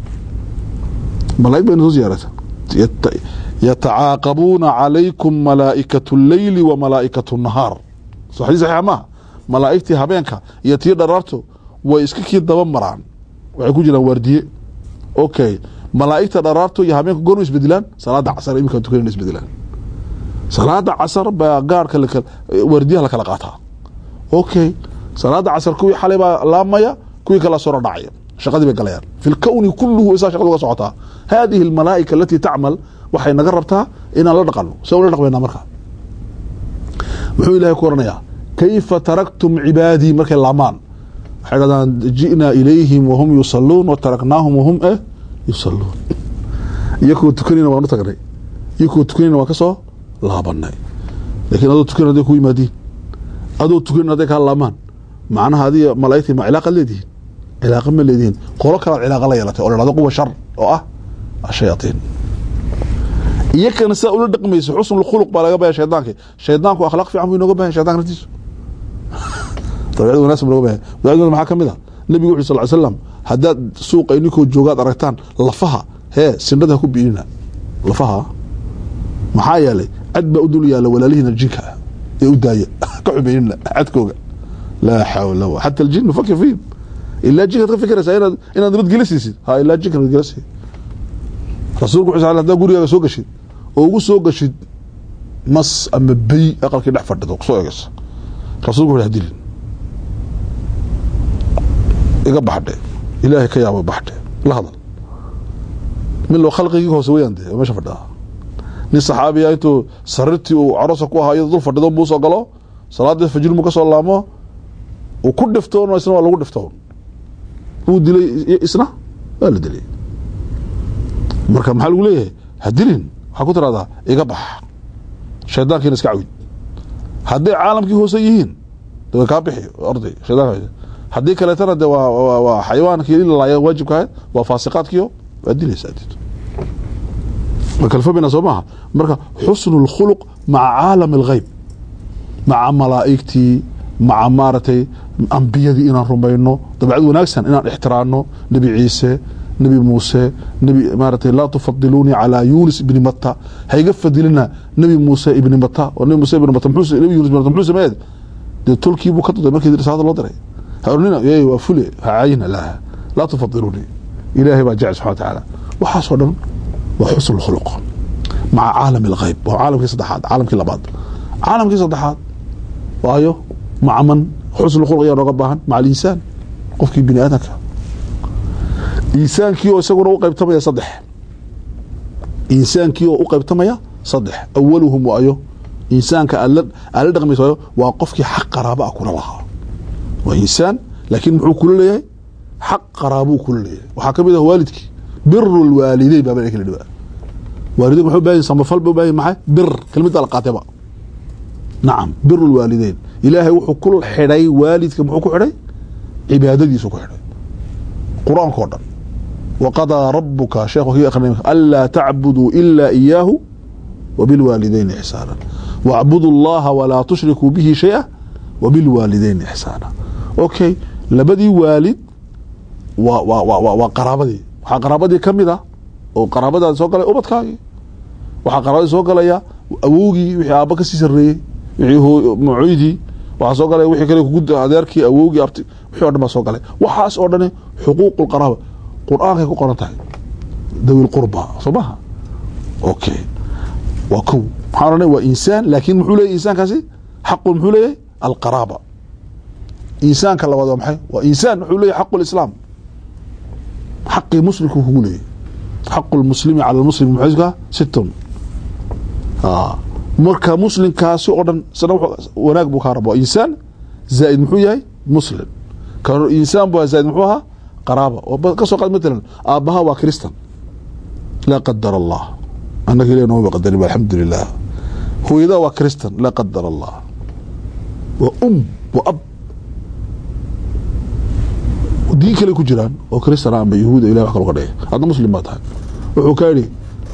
ملائكه بنو زيارته يتعاقبون عليكم ملائكة الليل وملائكة النهار صحيح ما ملائكتي هبينك يتي دررتو واسككي دبا مران waxay ku jiraan wardiye okay malaa'ikta dararto iyo habeenka goor isbedilaan salaada casar imika tukanayna isbedilaan salaada casar ba gaarka la wardiyaha la kala qaataa okay salaada casar kuwi xalay ba laamaya kuwi kala soo dhacaya shaqadii bay galayaan fil kawni kulluhu isa shaqadu uga socotaa هذه الملائكة التي تعمل waxay naga rabtaa inaan la dhaqano soo la dhaqmayna marka wuxuu ilaahay ku oranayaa kayfa taraktum ibadi markay laamaan xiradan jiina ilayhim wa hum yusallun wa taraknahum wa hum yusallun yakoo tukanina waan u tagnay yakoo tukanina waan ka soo laabanay laakiin adoo tukanada ku yimaadeen adoo tukanada ka laamaan macnaha hadii malaa'ikti ma ilaaqa leedihiin ilaaqa ma leedihiin qolo kala ilaaqa la yeelatay oo la quwa shar oo ah ashayaatiin يكن سأقول دقميس حسن الخلق بلا غبا شيطانك اخلاق في عمو نوغا شيطان نتيس طيب هذا الناس نوغا هذا ما كميدا النبي صلى الله عليه وسلم حداد سوق انكو جوغاد aragtaan lafaha sinada ku biina lafaha maxaa yeelay adba u dul yaala walaalihina jinka ee u daaya ka xubeeyna adkooga la hawla wa hatta aljin fakir fiin illa jinka tafkir sayna inaad nabad gelisid ha illa jinka nabad gelisid rasuulku wuxuu saxaabada guriga soo gashay oo ugu soo gashay mas ama bay aqalkii dhex fadhido soo eegaysa rasuulku wuxuu hadilin iga baxday ilaahay ka yaabo baxday la hadal min loo khalqigi hoos weeyande meesha fadhida nin saxaabiya intuu sarirtii uu arosa ku ahaa dul fadhido buu soo galo salaada fajr mu ka soo laamo oo ku dhiftoon isna waa lagu dhiftoon uu dilay isna waa la dilay marka maxaa lagu leeyahay hadilin waxa ku tiraada iga bax shaydaankiina iska cawid haddii caalamkii hoose yihiin way ka bixi arday shaydaanka hadii kale tan waa xayawaanka ilaa waajibka waa faasiqaadkiyo adilaysa adito marka bina soomaha marka husnul khuluq ma'a aalam al-ghayb ma'a malaa'ikti ma'a maratay anbiyadii inaan rumayno dabacad wanaagsan inaan ixtiraamno nabi ciise nabi muuse nabi maratay la tufadiluni ala yunus ibn matta hayga fadilina nabi muuse ibn matta oo nabi muuse ibn matta muuse nabi yunus ibn matta muuse meed de tulkii buu ka taday markii risaada loo diray هارونينا يا وفلي عاينا لها لا تفضلوني إلهي ما جاء سبحانه وتعالى وحصل وحسن الخلق مع عالم الغيب وعالم كي صدحات عالم كي لبعض عالم كي صدحات وأيو مع من حسن الخلق يا رغبها مع الإنسان قف كي بني آدمك إنسان كيو يسقون وقيب تمية صدح إنسان كيو وقيب تمية صدح أولهم وأيو إنسان كألد رقم يسويه وقف كي حق قرابة أكون الله وإنسان لكن محو كل ليه حق قرابو كل ليه وحكم إذا والدك بر الوالدين بابا لك الدواء والدك محو باين صمفال باين معاه بر كلمة القاتبة نعم بر الوالدين إلهي وحو كل حري والدك محو كحري عبادة دي سو كحري قرآن كوردا وقضى ربك شيخ هي أخرين ألا تعبدوا إلا إياه وبالوالدين إحسانا واعبدوا الله ولا تشركوا به شيئا وبالوالدين إحسانا اوكي لبدي والد وقرابدي waxa qaraabadii kamida oo qaraabada soo galay ubadkaagi waxa qaraabada soo galaya awoogi wixii aaba ka sii sareeyay wixii muciidi waxa soo galay wixii kale ku gud adeerkii awoogi abti wixii oo dhan soo galay waxaas oo dhan xuquuqul qaraaba quraanka ku qoran tahay dawil qurba sabaha okay وكو حارنا وإنسان لكن محولة إنسان كاسي حق محولة القرابة إنسان كلا وضع محي وإنسان محولة حق الإسلام حق مسلم كهولة حق المسلم على المسلم محيزك 6 مركا مسلم كاسي أوردن سنوح وناك بكاربا إنسان زائد محوية مسلم كان إنسان بها زائد محوها قرابة وقصوا قد مثلا أبها وكريستان لا قدر الله أنك إليه نوبة قدر الله الحمد لله هو إذا وكريستان لا قدر الله وأم وأب ودين كله كجيران وكريستان عم بيهود إلى وحكر قديه هذا مسلم ما تحب وحكاري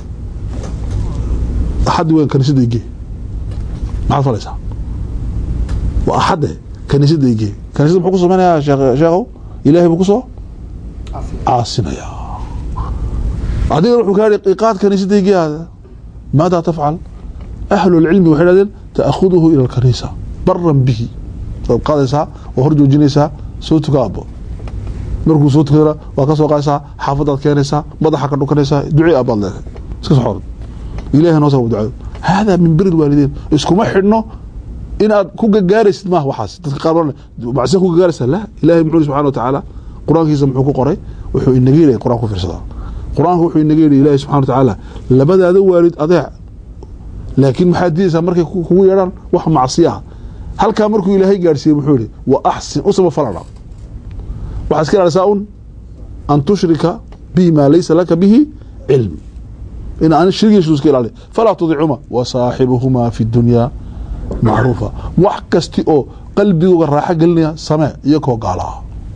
أحد وين كنيسة يجي ما عرف ليس وأحد كنيسة يجي كنيسة بحكوسه من يا شيخو إلهي بحكوسه عاصنا يا عادين روحوا كاري إيقاد كنيسة يجي هذا ماذا تفعل أهل العلم وحيدا تأخذه إلى الكنيسة برا به قادسها وهرجو جنيسها صوتك أبو مركو صوتك هنا وكسو قايسها حافظات كنيسة مضحك كنيسة دعي أبا الله سكسحور إلهي نوصف دعاء هذا من بر الوالدين اسكو ما حدنا إن كوكا جارس ما هو حاس تتقارن بعد كوكا جارس لا إلهي محمد سبحانه وتعالى قرآن كيسا محوكو قرأي وحو النجيل قرآن كفر صدا قرآن وحو النجيل إلهي سبحانه وتعالى لبدا هذا والد أضيع لكن محدثة مركي كوكو يران وح معصيها هل كان مركو إلهي جارسي محولي وأحسن أصب فرنا وحسكي على ساؤن أن تشرك بما ليس لك به علم إن أنا الشرك يشوز كيل عليه فلا تضيعهما وصاحبهما في الدنيا معروفة وحكستي أو قلبي والراحة قلني سماء يكو قالها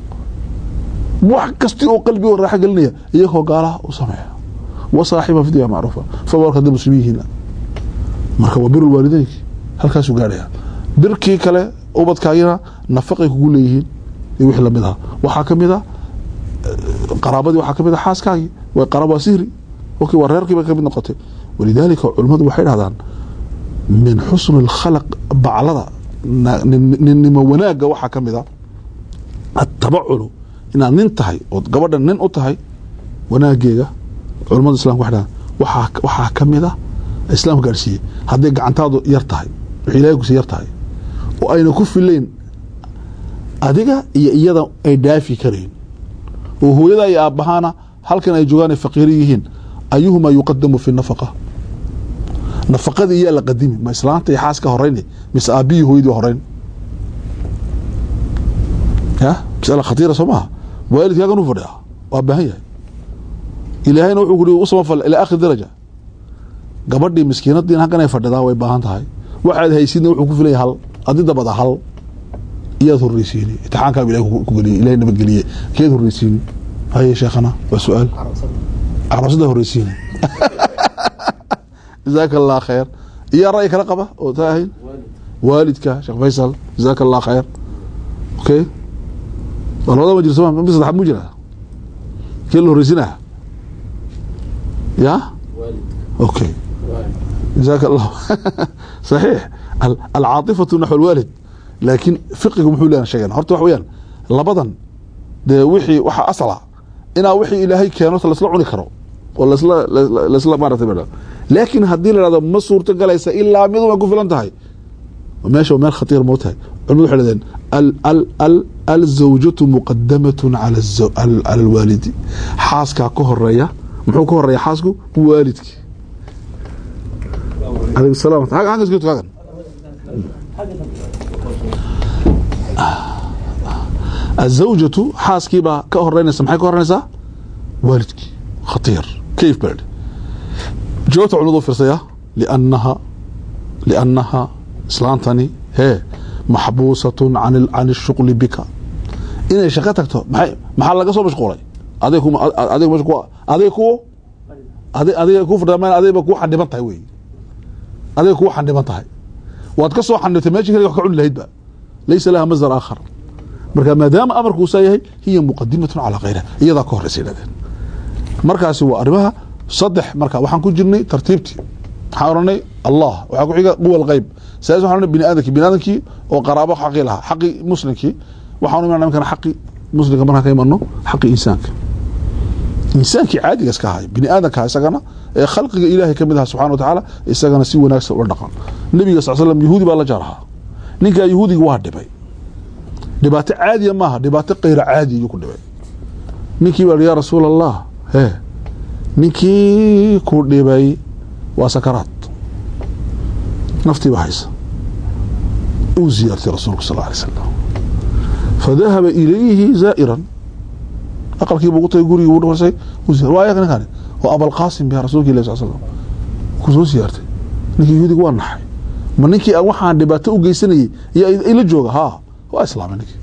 وحكستي أو قلبي والراحة قلني يكو قالها وسماء وصاحبها في الدنيا معروفة فبارك هذا مسلمين هنا مركب وبر الوالدين هل كاسو قالها بركي كلا أوبد كاينا نفقي كقول ليهين يوحي لمدها وحاكمها قرابتي وحاكمها حاسكاي وقرابة سهري اوكي وريركي بقى من نقطه ولذلك علماء waxay dhahdaan min husn al-khalq ba'lada nin wanaaga waxa kamida at-tabaul ina nin tahay oo gabadhan nin u tahay wanaageega culimada islaamka waxa kamida islaamka gaarsiiyay haday gacantaadu yar tahay wixii ilaahay ku yar tahay oo ayna ku fileen adiga iyo iyada ay dhaafi kareen oo hooyada iyo aabahana halkan ay joogaan faqiiriyihiin أيهما يقدم في النفقة نفقة إياه لقديمة ما إسلامته يحاسك هريني مس أبيه هو يدي هرين ها مسألة خطيرة سماها والد يا جنوب فريا وأبهية إلى هنا ويقول وصل إلى آخر درجة قبردي مسكينة دين هكذا يفرد ذا ويبهان تهاي واحد هيسين ويقول في لي هل أدي دبض هل iyaad horreysiini imtixaankaa ilahay ku geliyey ilahay nabad geliyey keed horreysiini haye sheekhana waa su-aal carabsada horreysiini jazaaka allah khayr iyo ra'yi kala qaba oo taa ahayn waalidka sheekh faysal jazaaka allah khayr okay والله ما جرى سواء بس حد مجرى كله رزينها يا اوكي جزاك الله صحيح العاطفة نحو الوالد لكن فقه محولنا شيئا هرت وحويان لبدن ده وحي وحا أصلا إنا وحي إلهي كانوا لسلا عني كرو ولا لسلا مرة تبدا لكن هديل هذا ما صورة ليس إلا ميضو ما قفل انتهي وماشي ومال خطير موتها علموا حلدين الزوجة مقدمة على الوالد حاسكا كهرية محو كهرية حاسكو والدك عليك السلام حاجة سكتوا هذا الزوجة حاسكي با كهرية سمحي كهرية والدك خطير كيف برد جوت علوضو فرصية لأنها إسلامتاني هي محبوسة عن الشغل بك إن شقتك محل لك صوب مشغولي أديكو فردمان أديكو حندبان تهوي أديكو حندبان تهوي واتكسو حندبان ماشي كده يحكعون لهيد بقى ليس لها مصدر آخر مركا ما دام أمركو سايهي هي مقدمة على غيرها هي ذا كهر سيدان مركا سوى أربها صدح مركا وحن كون جرني ترتيبتي حاورني الله وحكو حيقا قوة الغيب سياسو حاورني بني آدمكي وقرابة حقي لها حقي مسلمكي وحاورني معنا مكان حقي مسلمك مرها كيما أنه حقي إنسانك عادي اسكاهاي بني آدمك إساقنا خلق إلهي كمدها سبحانه وتعالى إساقنا سيوى ناكس ورنقا النبي صلى الله عليه وسلم يهودي بالله جارها نيكا يهودي واحد دبي دبات عادية ماها دبات غير عادي يكون دبي نيكي يا رسول الله هي نيكي كور دبي وسكرات نفتي بحيث وزيارة رسولك صلى الله عليه وسلم فذهب إليه زائرا أقل كي بقوطة يقولي ورسي وزيارة وآية كان وأبا القاسم بها رسولك الله صلى الله عليه وسلم كسو زيارتي نيكي يهودي قوان نحي ما نيكي أوحا دباتة وقيسني إلى الجوغة ها وإسلام نيكي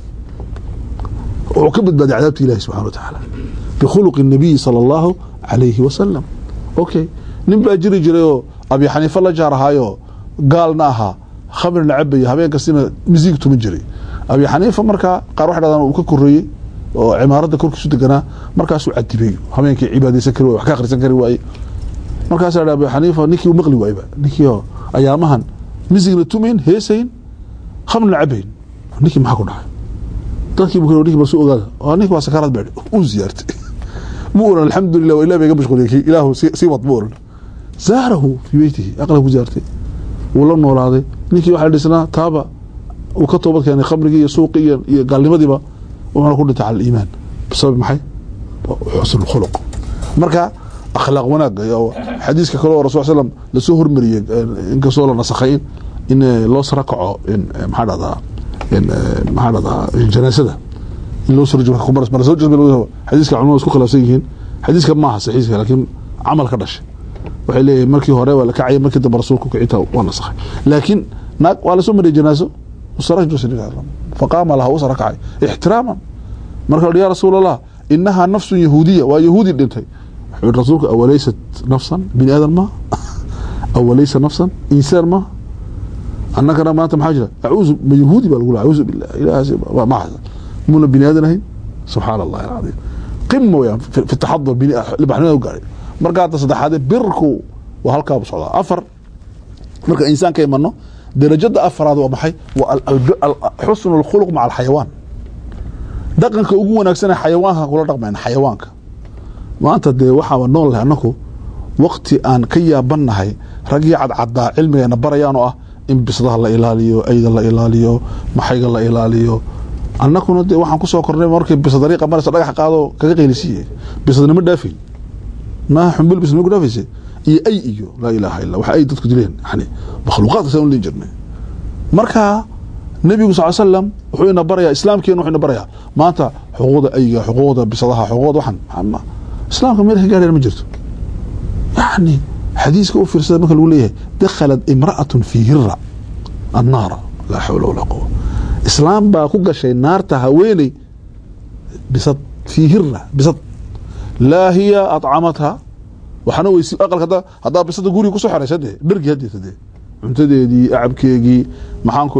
وكبت بعد عذابة الله سبحانه وتعالى بخلق النبي صلى الله عليه وسلم أوكي نبقى جري أبي حنيفة الله جارهايو قالناها خمر العبي هبين كسينا مزيقته من جري أبي حنيفة مركا قار واحد هذا وككري وعمارة كرك سودقنا مركا سو عتبي هبين كي عبادي سكروا وحكا آخر سكروا واي مركا سأل أبي حنيفة نيكي ومغلي وايبا نيكي أيامهن مزيقته من هيسين خمر العبين نيكي ما حكونا تركي بكرة نيكي بسوء هذا نيكي واسكارات بعد وزيارتي مورا الحمد لله وإلا بيقى مشغوليكي إله سيوط مورا زاره في بيته أقلب وزارتي والله النور هذا نيكي واحد لسنا تابع وكتبت يعني خمرقية سوقية قال لي مدبا وأنا كنت على الإيمان بسبب محي حسن الخلق مركا أخلاق وناق حديث كله الرسول صلى الله عليه وسلم لسهر مريق إنك صولة نسخين إن لوس ركعوا إن محادة الجناسة ده إن لوس رجل خمرس مرسول جزء بالوجه حديث كعلماء سكوك خلافسيين حديث كماها صحيح لكن عمل كرش waxay leeyahay markii hore waa la kacay markii dambe rasuulku kicita waa nasakhay laakiin naag waa la soo maray janaaso usaraj dusniga faqama laha usrakay ihtiraman marka ya rasuulallah innaha nafsun yahuudiyya wa yahudi dhintay wuxuu rasuulku awalaysat nafsan bin adam ma awalaysa nafsan insan ma annaka maanta maxaa jira a'uuzu bi yahudi bal qul a'uuzu billahi ilaahi ma hada mun bin adam subhanallah alazim qimma fi التحضر بين لبحنا وقاري marka saddexaad birku waa halka u socda afar marka insaanka imano darajada afraad waa maxay husn al-khuluq ma'a al-hayawan dhaqanka ugu wanaagsan ee xayawaanka kula dhaqmaan xayawaanka maanta waxa waa nool anaku waqti aan ka yaabanahay ragii cadcada cilmigeena barayaan oo ah in bisadaha la ilaaliyo ayda la ilaaliyo maxayga la ilaaliyo annakuna waxaan ku soo kornay markii bisadariiqa maraysa dhagax qaado kaga qeylisiye bisadnimo dhaafin ما حنبل بس نقول نفسي أي لا إله إلا وح أي تذكر لين يعني مخلوقات سوون اللي جرنا مركها النبي صلى الله عليه وسلم وحنا بريا إسلام كين وحنا بريا ما أنت حقوق أي حقوق بصلاها حقوق وحن ما إسلام كم يرهق قال المجرد يعني حديث كوفي رسالة مثل وليه دخلت امرأة في هرة النار لا حول ولا قوة islaam baa ku gashay naarta haweeney bisad fii hirra bisad laa hiya atcamatha waxaana weysi aqalka haddaa bisada guriga kusoo xeraysa dee dhergi hadeeta dee cuntadeedii acabkeegii maxaanku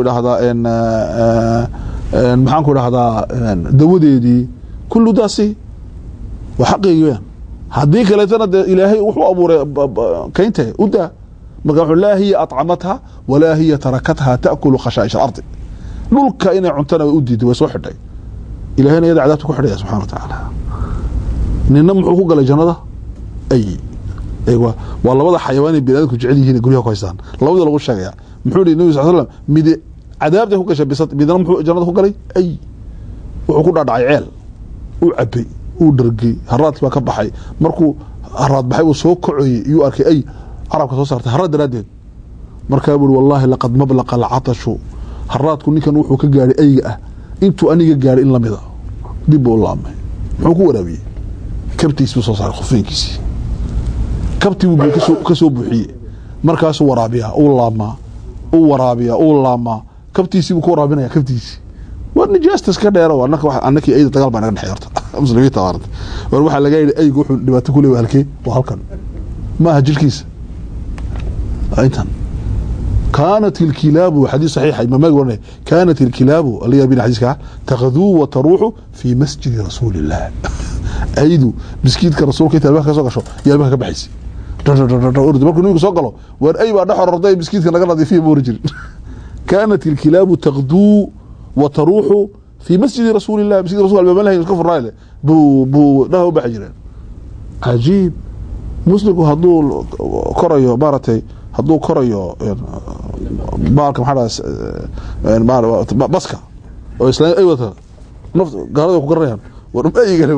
idhahdaa dawadeedii kullu daasi waa xaqeygii weyaan haddii kaleetana dee ilaahay wuxuu abuuray kaynta udaa marka wuxuu laa hiya atcamatha walaa hiya tarakatha ta'kulu khashaa'ish alardi dhulka inay cuntana way u diiday way soo xidhay ilaahayna iyada cadaabta ku xidhaya subxana wa tacaala nina muxuu ku galay jannada ay waa labada xayawaan ee biniadamku jecel yihiin guryaha ku haystaan labada lagu sheegaya muxuu yidhi nabi sal slam mid cadaabta ku gashay bisad midna muxuu jannada ku galay ay wuxuu ku dhaadhacay ceel uu cabay uu dhargay haraadkii baa ka baxay markuu haraad baxay uu soo kacoyey iyuu arkay ay carabka soo saartay haraad daraaddeed markaa buu wallaahi laqad mablaqa alcatashu haraadku ninkan wuxuu ka gaadhay ayga ah intuu aniga gaadhay in lamida dib buu u laabmay muxuu ku waraabiyey kabtiis buu soo saaray khufeenkiisii kabtii buu ka soo buuxiyey markaasuu waraabiyaa uu laabmaa uu waraabiyaa uu laabmaa kabtiisii buu ku waraabinaya kabtiisii waa nijaasta iska dheero annakii ayda dagaal baa naga dhexey horta muslimiinta maarata war waxaa laga yidhi aygu wuxuu dhibaato ku leeyahay halkee waa halkan maaha jirkiisa intan كانت الكلاب حديث صحيح ما يقول كانت الكلاب اللي يبين حديث تغدو وتروح في مسجد رسول الله ايدو مسكيد كرسول كيت الباخ سو غشو يا الباخ كبخيسي ordi markuu ninku soo galo war ay baa dhaxor orday miskiidka laga nadiifiyo boorjir كانت الكلاب تغدو وتروح في مسجد رسول الله مسجد رسول الله ما له كفر رايله بو ده بحجرين عجيب مسلم هدول كريو بارتي هدول كريو بارك محدث بسكه او اسلام ايوه نفط قالوا ku qarayaan war ma eegay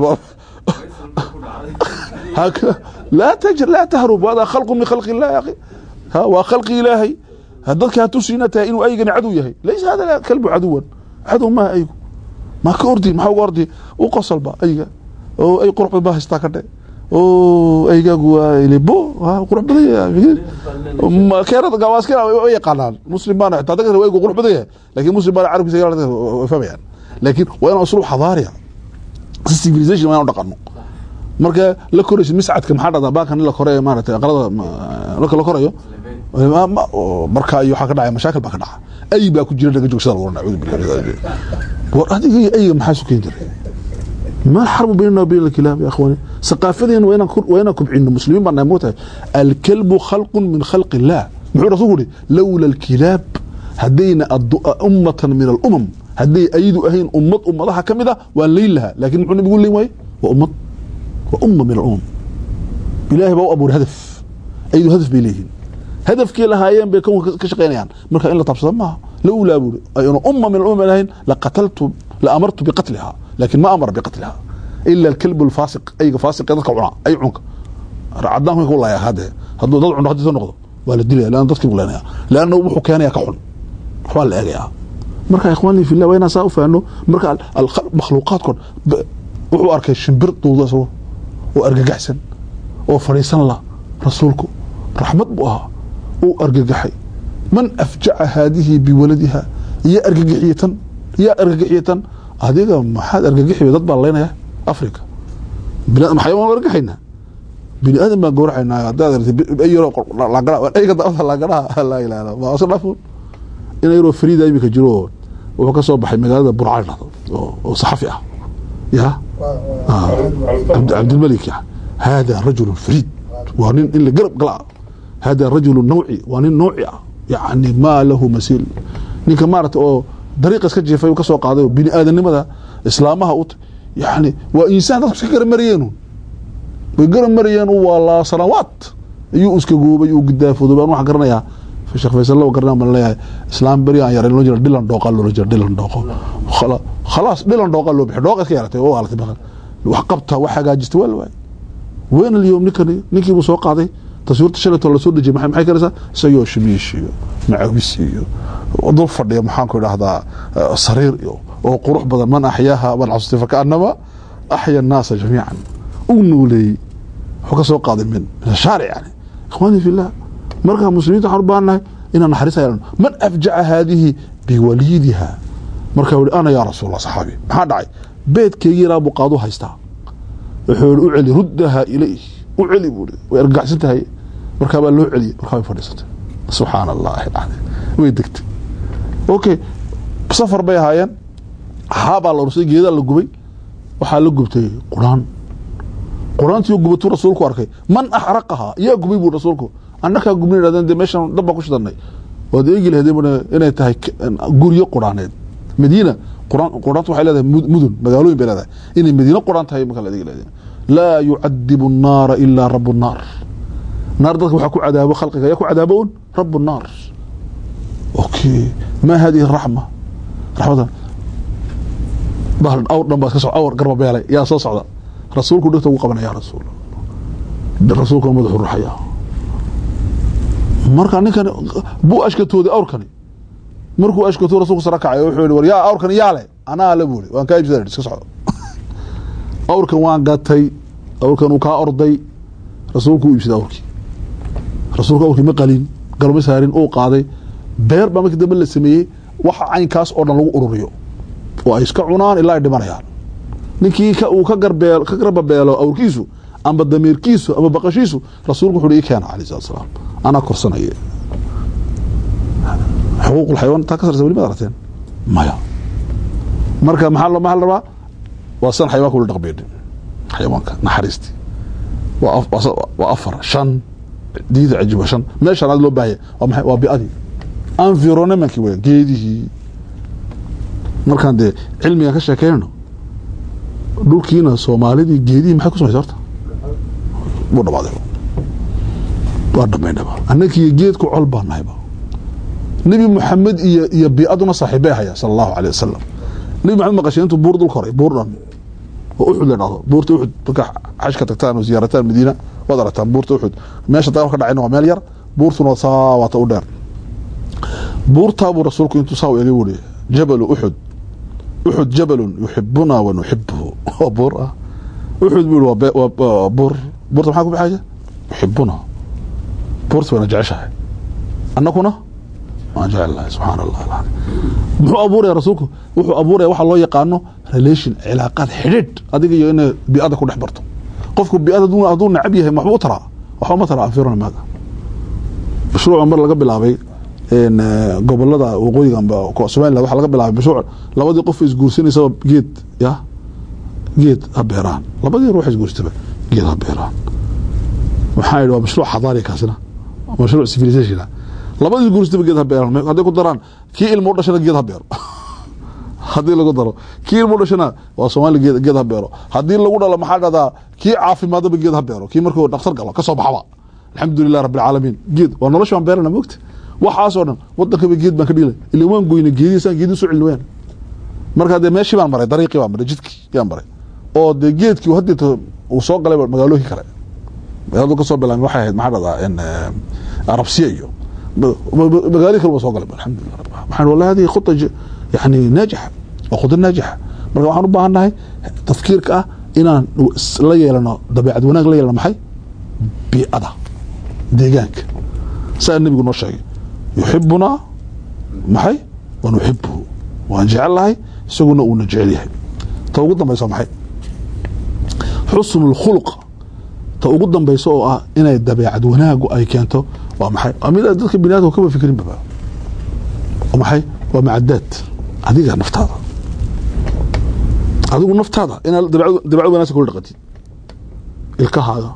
هكذا لا تهرب هذا خلق من خلق الله يا اخي ها وخلق الهي هذلك هتسينته انه ايغن عدو يحي ليس هذا كلب عدو ما ايغو ما كوردي ما وردي وقصل با ايغا او اي قرب با هستا كدي او ايغا اليبو قرب بدي ما كيرد قواس كده way yaqaanaan muslim baan xitaa dadka way qurux badan yahay laakiin muslim baan arabkiisa yaraada fahmayaan laakiin waa in usluub xadaariya civilization ma dhaqano marka la koreys miscadka maxaa dhada baakan la koreeyo maartay aqrada marka la koreeyo marka iyo waxa ka dhacay mashaakil baa ka dhaca ay baa ku jira dhaga joogsada warna aad billahi war adiga ay maxaa soo keenay ما الحرب بيننا وبين الكلاب يا اخواني ثقافتنا وينكم عند المسلمين بان موت الكلب خلق من خلق الله محو رسولي لولا الكلاب هدينا امه من الامم هدي ايدو اهين امتها كميده وليلها لكن محو بيقول لي واي وامه من الامم الهي بو ابو الهدف ايدو هدف بيليهن هدف كي لهايين بيكون كشقينيان marka in la tabsado ma lawla buu ayna umma min al-umam lahayn laqataltu laamartu biqatliha لكن ما أمر بقتلها إلا الكلب الفاسق أي فاسق يدك عنا أي عنك عدناه يقول الله يا هذا ضل عنده هذا النقطة ولا الدليل لأن تذكر لنا لأنه وحو كان يكحل حوال الأجياء مركا يا إخواني في الله وين سأوفى أنه مركا مخلوقاتكم وحو أركي الشمبر طوضة وأرقى حسن وفريسان الله رسولكم رحمة بها وأرقى حي من أفجع هذه بولدها يا أرقى هذيك ما حد ارجحي dad baa leeyahay Afrika bini'aadam xayawaan argaxayna bini'aadam ma goorxayna hadaad ayro la gala ay ka dawada la gala la ilaha ma asnafo inayro Frida imika jiro wuxuu ka soo baxay magaalada Burcaan oo saxafi ah ya عبد الملك هذا رجل فريد وانين اللي قرب قلا هذا رجل نوعي وانين نوعي يعني ما له مثيل ninka maarta oo dariiq iska jeefay uu ka soo qaaday bini aadanimada islaamaha yani waa insaan dadku iska garmariyeen way garmariyeen wala sanawaat ayuu iska goobay uu gidaafoodo baan wax garanayaa Sheekh Faysal loo garanaa ma leeyahay islaam bari aan yareen loo jiro dhilan dhooqa loo jiro dhilan dhooqo خلاص dhilan dhooqa loo bixi dhooqa iska yaratay oo waaltay baqal wax qabta wax hagaajista waay ween اليوم ninkii uu soo qaaday taswiirta shalato la soo dhajay maxay karaysaa sayoo shimiishiyo macawisiyo ودول فدي maxaan ku idhaahdaa sariir iyo oo qurux badan man ahyaha wal asfa kaanama ahya an-nas jamii'an unuli wuxuu ka soo qaaday min shaaric yani ikhwani fillah marka muslimiinta xarbaanahay inaan naxariis ayaan man afja'a hadhihi biwalidiha marka wuu ana ya rasuul allah saxaabi maxaa dhacay beedkeygii rabu qaadu haystaa wuxuu u celi ruddaha ilay u celi buu way argacsantahay marka baa loo celiyo marka way fadhiisatay subhanallah way degtay okay safar bay haayeen haaba la rusay geeda la gubay waxa la gubtay quraantii gubatu rasuulku arkay man ahraqaha ya gubay buu rasuulku annaka gubnay meeshan dab ku shidanay wada eegi lahaydeen inay tahay guriyo quraaneed Medina quraantu waxay leedahay mudun magaalooyin bay leedahay inay Medina quraan tahay marka la eegi lahaydeen la yu'adibu an-nar illa rabb an-nar nar dadka waxa ku cadaabo khalqiga ya ku cadaaboon rabb an-nar okay ma hadhihi ar-rahma rahmatan bahal awr bas ka soo awr garba beelay yaa soo socda rasuulku dhigta uu qabanaya rasuulku madaxu ruuxaya marka ninkan buu ashkatooday awrkani markuu ashkatoo rasuulku sarakacay wuxuu yiri war yaa awrkani yaale ana la buuli waan ka ibsaday iska socdo awrkan waan gatay awrkan uu ka orday rasuulku uu ibsaday rasuulku awrkii ma qalin galmo saarin oo qaaday beer ba markii dambe la sameeyay waxa aynkaas oo dhan lagu ururiyo oo ay iska cunaan ilaa ay dhimanayaan ninkii uu ka garbabeelo awrkiisu amba dameerkiisu amba baqashiisu rasuulku wuxuu keenay kaleey salaam ana korsanay حقوق الحيوان تكسر سوي ما درتين مايا marka maxaa la rabaa waasan xayawaan ku dhaqbeed xayawaanka naxariisti waa afar shan diida ajiba shan meesha loo baahay waa bi'adi environment weyn geedihi markaan de cilmiga ka sheekayno dhulkiina Soomaalida geedihi maxay ku soo saartaa waa dhameynaba annakii geedku colbaanayba nabi Muhammad iyo bi'aduna saaxiibay sallallahu alayhi wasallam nabi Muhammad maqashiintu buur dul koray buurdan oo Uhud la dhado buurta Uhud marka xajka tagtaan oo ziyaarataan Madiina wadarataan buurta Uhud meesha dagaal ka dhacayna waa meel yar buurtuna saawata u dheer buurta buu rasuulku intuu saaw eegay wuri jabal Uhud jabalun yuhibbuna wa nuhibbuhu buura Uhud buu waa buurta maxaa ku baxaya yuhibbuna buurta wana jeceshahay annakuna ما جاء الله سبحان الله العظيم محو أبوري يا رسولك وحو أبوري وحا الله يقانو ريليشن علاقات حديد هذه هي إن بيئة كل حبرته قفكم بيئة دون نعبيها محو ترى وحو ما ترى أنفيرون ماذا مشروع عمر لقب العبي إن قبل لدى وقوي جنب سوين لوحا لقب العبي مشروع لو بدي قف يسقورسين يسبب جيد هبيران لو بدي يروح يسقورسين جيد هبيران وحايل مشروع حضاري كاسنا مشروع سيفيليزيشن labadii guursta geed habeero haday ku daraan kii ilmo dhashana geed habeero hadii lagu daro kii ilmo dhashana waa Soomaali geed habeero hadii lagu dhalo maxaa dhadaa kii caafimaad ba geed habeero kii markuu dhakhtar galo ka soo baxaba alxamdulillah rabbil alamin geed waa nolosha aan beerana moogta waxaas oo dhan wadanka geed baan ka dhigay ilaa waan gooyna geediisaan geedin soo cilween marka de meeshii baan maray dariiqii baan maray jidkii baan maray oo de geedkii hadii uu soo galay magaalooyinka kale magaalada ka soo bilaabay waxay ahayd maxaa dhadaa in Arabsiya iyo مقالي كل وصول قلب الحمد لله رب العالمين والله هذه خطة يعني ناجحة وخطة ناجحة مرة waxaan u baahanahay tafkiirka inaan la yeelano dabeecad wanaag la yeelano maxay bi'ada deegaanka saa nabigu noo sheegay yuhibbuna maxay wa nuhibbu wa ja'alahay isaguna uu jecel yahay ta ugu dambayso maxay husnul khuluq ta ugu dambayso oo ah inay dabeecad wanaagu ay keento waa maxay amida dadka binaadku kaba fikirin baba waa maxay waa macadad adiga naftaada in dabeecad wanaagsan ku dhaqatid ilkahaaga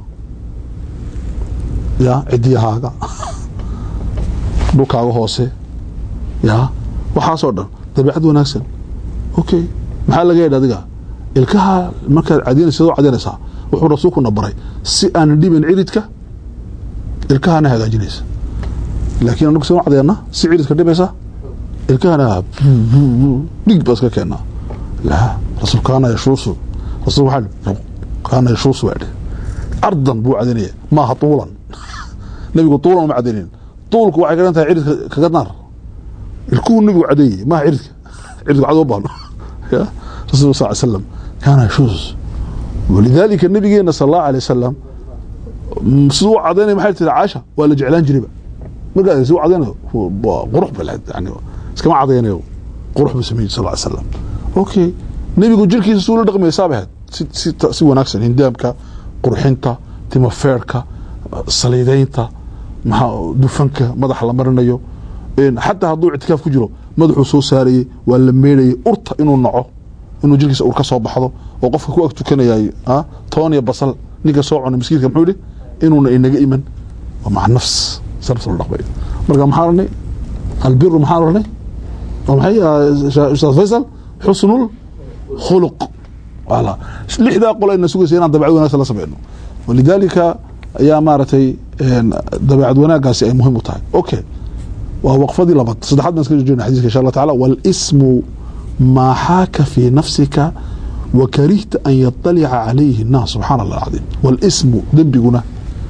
ya cidiyahaaga dhulkaaga hoose ya waxaas oo dhan dabeecad wanaagsan okay maxaa laga yeedhaa adiga ilkaha markaad cadeynayso cadeynaysaa wuxuu rasuulku nabaray si aan dhibin ciridka ilkahana hagaajinaysa laakiin anagu soo cadeena si ciridka dhibaysa ilkahana dig bas ka keena la rasuulkana yashuusu rasuul waxa kana yashuusu wade ardan buu cadeynaya ma hatuulan nabigu tuulan ma cadeeyeen tuulku waxay garantaa ciridka kaga naar ilkuhu nabigu cadeeyay ma ciridka cado baan ya rasuul sallallahu alayhi wasallam kana yashuus ولذلك النبي صلى الله عليه وسلم سوى عدينا ما حيلت العاشة ولا جعلان جريبة ما قال سوى عدينا قروح بالعد يعني كما عدينا qurux buu sameeyey sallallahu alayhi wasallam okay nabigu jirkiisa soo la dhaqmay saabaheed si wanaagsan hindaamka qurxinta timo feerka saliideynta dufanka madax la marinayo حتى هذو اعتكاف كجرو مدحو سو ساري ولا ميري urta inuu naco inuu jirkiisa ur ka soo baxdo oo qofka ku agtu kanayay tooniya basal ninka soo cunay miskiinka muxuu inuu inaga iman ومع النفس صرف الرقبه marka maxaarnay albir maxaarnay ومحي استاذ فيصل حسن الخلق والله لحدا قولنا سوغيسنا دبعد وناس لا سبينو ولذلك يا مارتي دبعد وناغاسي ay muhiim u tahay okay ووقفدي لبط صدحات ناس كجوجين حديثك ان شاء الله تعالى والاسم ما حاك في نفسك وكرهت ان يطلع عليه الناس سبحان الله العظيم والاسم ذنبنا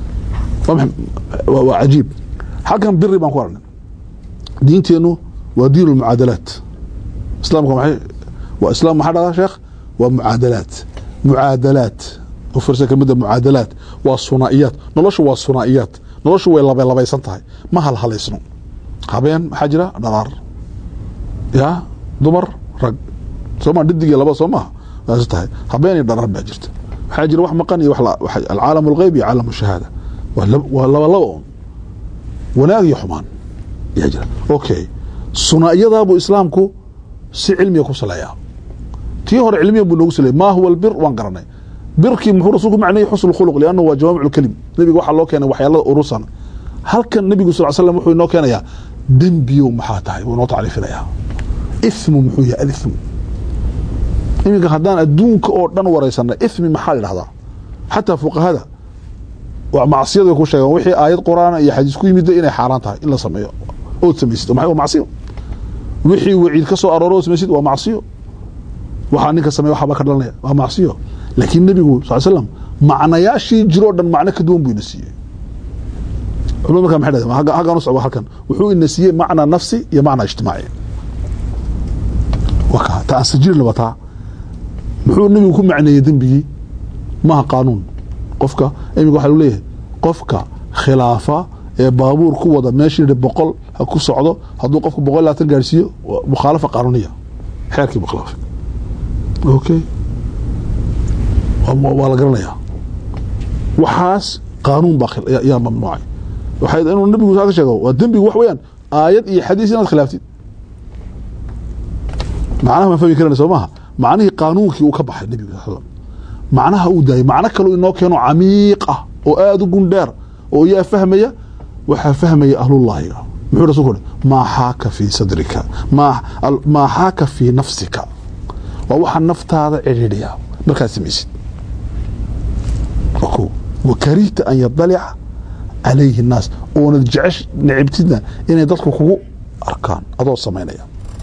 وعجيب حكم بري بان قرن دينتينو ودين المعادلات اسلامكم معي واسلام ما حدا شيخ ومعادلات وفرسه كلمه معادلات والثنائيات نلوش والثنائيات نلوش way labaysan tahay ma hal haleysno habeen waxa jira dhalaar ya dumar rag soma didiga laba soma waxa tahay habeen dhalaar ba jirta waxa jira wax maqan iyo wax العالم الغيبي عالم الشهاده wala wanaag iyo xumaan yajira okay sunaayada bu islaamku si cilmiga ku salaya tii hore cilmiga buu noogu salay ma huwa albir waan garanay birki muxuu rasuulku macnay xusn khuluq lianna waa jawaami'ul kalim nabiga waxa loo keenay waxyaalada urusan halkan nabiga sallallahu alayhi wasallam wuxuu inoo keenayaa dambiyo maxaa tahay uu noo tacriifinaya ismu muxuu yahay ismu iminka hadaan adduunka oo dhan wareysana ismi maxaa yiraahdaa hatta fuqahada wa macsiyada ku sheegan wixii aayad quraan iyo xadiis ku yimid inay xaraan tahay in la sameeyo oo sameeysto maxay macsiyo wixii wiciid ka soo arooro sameeysid waa macsiyo waxa ninka sameeyo waxa ka dhalanaya waa macsiyo laakiin nabigu sallallahu alayhi wasallam macnayaashii jiro dhan macna ka duwan buu inasiiyay علومك ما حدا هاغا نصعب halkan wuxuu inasiiyay macna nafsi iyo macna ijtimaaci waka taasjir labata wuxuu nabigu ku macneeyay dambiga ma qaanuun qofka imiga waxa uu leeyahay qofka khilaafa ee baabuur ku wada meeshii 100 ha ku socdo haduu qofku 120 gaarsiyo mukhalafa qaanuuniya xeerkii mukhalafa okay wala garanaya waxaas qaanuun baakhil ya mamnuuc waxay inuu nabigu saaka sheego waa dambi wax weeyaan aayad iyo xadiis inaad khilaaftid macnaha ma fahmi karana Soomaha macnaha qaanuunkii uu ka baxay nabiga sallallahu alayhi wasallam macnaha uu daay macna kale inoo keeno camiiq ah oo aad u gundheer oo yaa fahmaya waxa fahmaya ahlullaahiga muxuu rasuulku ma haaka fi sadrika ma haaka fi nafsika wa waxa naftaada ciriiriya markaad samaysid وكرهت أن يطلع عليه الناس ونجعش نعبتنا إن يدخل كوكو أركان أضو السمينية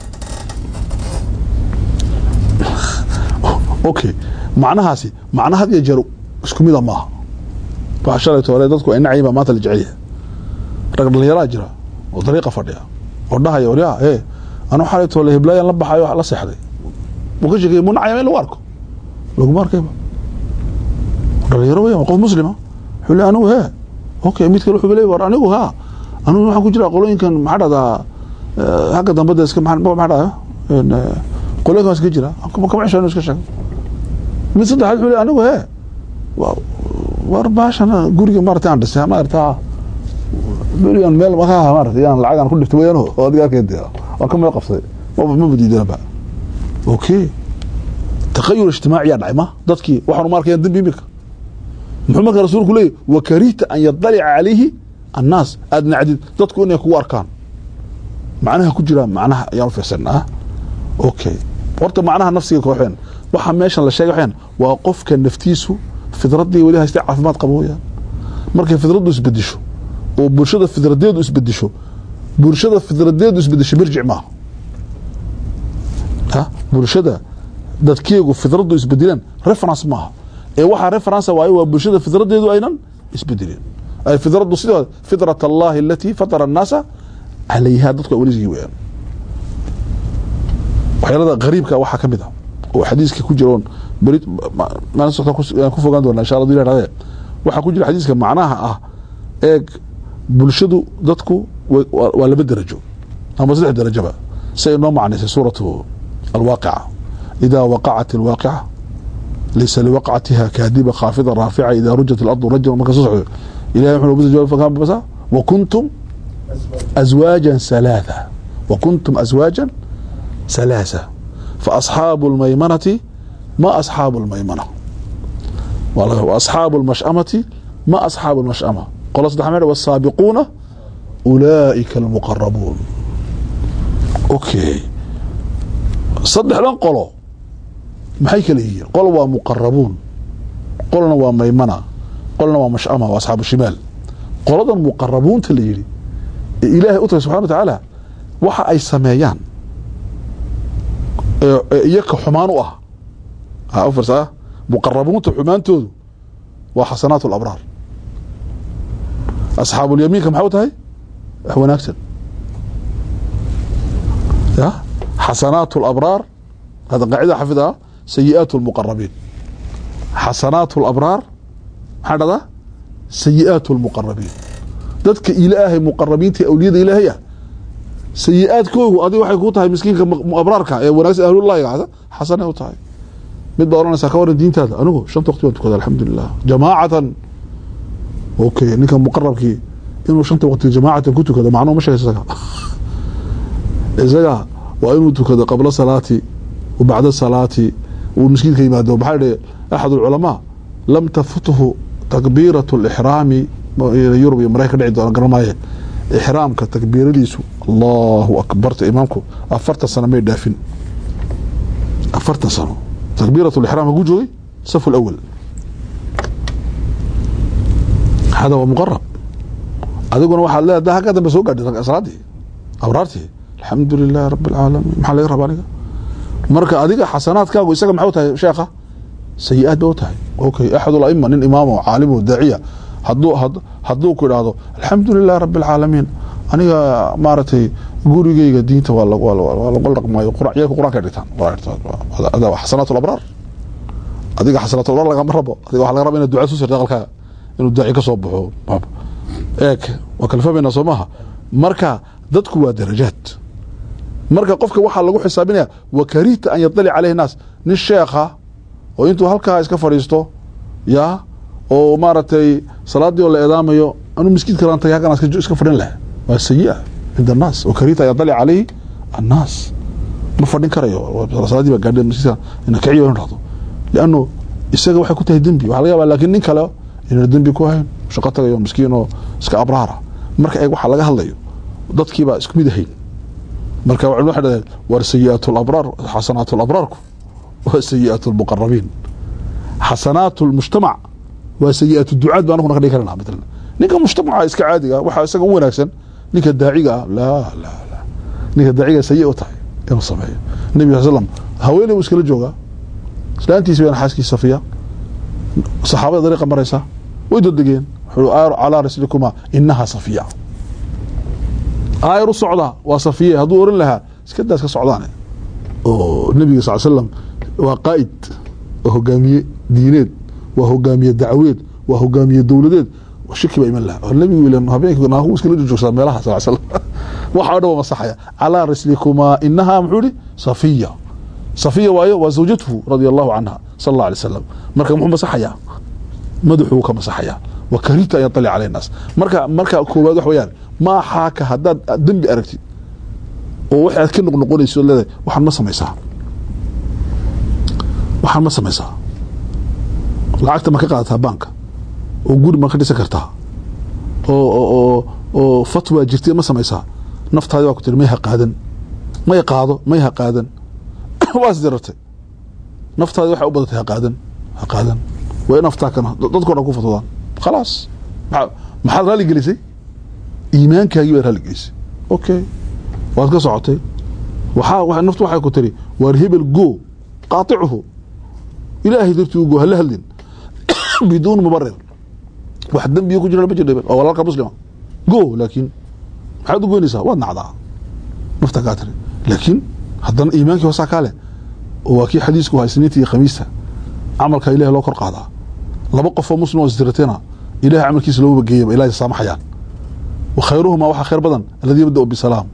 أوكي معناها سي معناها هذه يجروا اسكم إذا ماها فأشارة وليدتكم إن عيبا مات الجعية رقم اللي راجرة وطريقة فردية وردها يوريها إيه أنا حالة ولا هبلايا نلبح أيوة على صحتي وكل شيء من عيامين لواركم لو مار كيف dhalinyaro qof muslima xulay anu ha okay mid kale xubelay war anigu ha anu waxaan ku jira qolooyinkan maxadada haga dambada iska maxadada qolooyinkan iska jira kuma cishano iska sheeg mid saddexaad xulay anigu ha war baashana guriga martay aan dhisay maarta bariyan meel waxa maarta aan lacag aan ku dhifto weeyano oo adiga keentay oo kama qabsay ma badiidana ba okay تغير اجتماعي دعمه dadkii waxaan markay dambi imika محمد رسول الله وكرهت أن يطلع عليه الناس أدنى عديد dadku inay ku arkaan macnaha ku jira macnaha ayaan fiirsanaa okay horta macnaha nafsiga ku xeen waxa meeshan la sheegay waxaan waa qofka naftiisu fidradii wali haysta caafimaad qabooya markay fidradu isbedesho oo bulshada fidradeedu isbedesho birjic ma ha bulshada dadkeegu fidradu isbedelan reference ma ee waxa reference waa bulshada fidradeedu aynan isbedeleen ay fidradu sidoo fidrat Allah allati fatara an-nas alayha dadku waligiis weeyaan waxyaalada qariibka waxa kamid ah oo xadiiska ku jiroon bari ma soo ku fogaan doona insha Allah diiradada waxa ku jira xadiiska macnaha ah ee bulshadu dadku waa laba darajo ama saddex darajo سينو معنى سورة الواقعة إذا وقعت الواقعة ليس لوقعتها كاذبة خافضة رافعة إذا رجت الأرض رجا ومكسوس إلى يوم بس جواب فكان بس وكنتم أزواجا ثلاثة وكنتم أزواجا ثلاثة فأصحاب الميمنة ما أصحاب الميمنة وأصحاب المشأمة ما أصحاب المشأمة قال صدق حمد والسابقون أولئك المقربون. أوكي صدق لن قالوا maxay kala yihiin qol waa muqarrabuun qolna waa maymana qolna waa mash'ama waa asxaabu shimaal qoladan muqarrabuunta la yiri ilaahay u tahay subhanahu wa ta'ala waxa ay sameeyaan iyaka xumaan u ah farsa muqarrabuunta xumaantoodu waa xasanaatul abraar asxaabul yamiinka maxay tahay wax wanaagsan ya xasanaatul abraar hada qaacida xafidha سيئات المقربين حسنات الأبرار هذا سيئات المقربين ذاتك إلهي مقربين تي أولياء إلهية سيئات كوه أدي واحد كوتها مسكين كأبرارك وناس أهل الله هذا حسنة وتاي بالدوران سكور الدين هذا أنا شنت وقت كذا الحمد لله جماعة أوكي إنك مقرب كي إنه شنت وقت جماعة كنت كذا معناه مش هيسكا إذا وإنه كذا قبل صلاتي وبعد صلاتي والمسكين كيما دو بحال احد العلماء لم تفته تكبيرة الإحرام يوروب امريكا دعي دون قرمايه إحرامك تكبير ليسو الله أكبر إمامكم أفرت سنة ما يدافن أفرت سنة تكبيرة الإحرام أقول جوي صف الأول هذا هو مقرب هذا يقول واحد لا ده هكذا بس وقعد أسرادي أورارتي الحمد لله رب العالمين محل يقرب عليك marka adiga xasanaadkaagu isaga maxay tahay sheekha sayi'ad oo tahay okay ahad al-aimma nin imaam oo caalim oo daaciya haduu ku yiraahdo alxamdulillah rabbil alamin aniga maaratay gurigeyga diinta waa la dhaqmayo quraanka dhigtaan hada xasanatul abrar adiga xasanatul abrar laga marabo adiga waxa laga rabaa inaad ducaa soo sirta qalkaaga inuu daaci ka soo baxo wa kala fahmayna Soomaha marka dadku waa darajaad marka qofka waxa lagu xisaabinaya wakarita an yadli alayhi nas nin sheekha oo intuu halka iska fariisto ya oo maaratay salaadii la eedaamayo anu miskiid karaan tagay halkan iska fadhin lahaa waa sayi'a inda nas wakarita yadli alayhi an-nas ma fadhin karayo salaadii ba gaadhay miskiidka in ka ciyo dhado laano isaga waxa ku tahay dambi waxa laga yaabaa laakiin nin kale inuu dambi ku hayn shaqo tagayo miskiin oo iska abraara marka ay waxa laga hadlayo dadkii ba isku mid ahayn marka waxa dhadeen war sayi'atul abrar xasanatul abrar wa sayi'atul muqarrabin xasanatul mujtama' wa sayi'atud du'aad baan ku dhigi karnaa midna ninka mujtamaca iska caadiga waxa isaga wanaagsan ninka daaciga la ninka daaciga sayi'o tahay inuu sameeyo nabi sallam haweeney iskala jooga islaantiisa baan xaaskiisa Safiya saxaabada dariiqa maraysa way dadageen wuxuu ala rasulikuma innaha Safiya ayru socda waa Safiya haduu oran lahaa iska daas ka socdaan oo nabiga sallallahu alayhi wasallam waa qaa'id oo hogaamiye diineed waa hogaamiye dacweed waa hogaamiye dawladeed shaki ba iman lahaa nabiga wiilan habeenkii uu iska joogsan meelaha sallallahu alayhi wasallam waxa dhaw masaxaya ala rasulikuma innaha muxuri Safiya Safiya waayo waa zawjatuhu radiyallahu anha sallallahu alayhi wasallam marka muxuu masaxaya madaxu ka masaxaya wa karita yatali alayhi nas marka koobaad wax weeyaan ma xaaka hadad dambi aragtid oo waxaad ka noqonayso leedahay waxaan ma samaysaa lacagta ma ka qaadataa banka oo guri ma ka dhisan kartaa oo fatwa jirtay ma samaysaa naftaada waa ku tiri may qaadan waas dirtay naftaada waxa u badatay ha qaadan waa naftaa kana dadku ku fatwadaan خلاص maxaad raali gelisay iimaankaagi baa raali gelisay okay waad ka socotay waxa naftu waxa ku tiri war hebel go qaaticuhu ilaahi dartuu go hal hadlin بدون مبرر واحد dambi ku jira ma jiro oo walaalka muslima go laakiin maxaad u goynaysaa waad nacdaa nafta ka tiri laakiin hadan iimaanki waxa kale oo kii xadiisku haysniintii khamiista amalka ilaahi loo kor qaadaa laba qof oo muslim oo isdiratayna ilaahi amalkiisa loo bageeyay ilaahi saamaxayaan wa khayruhuma waxa khayr badan alladii yabda bi salaam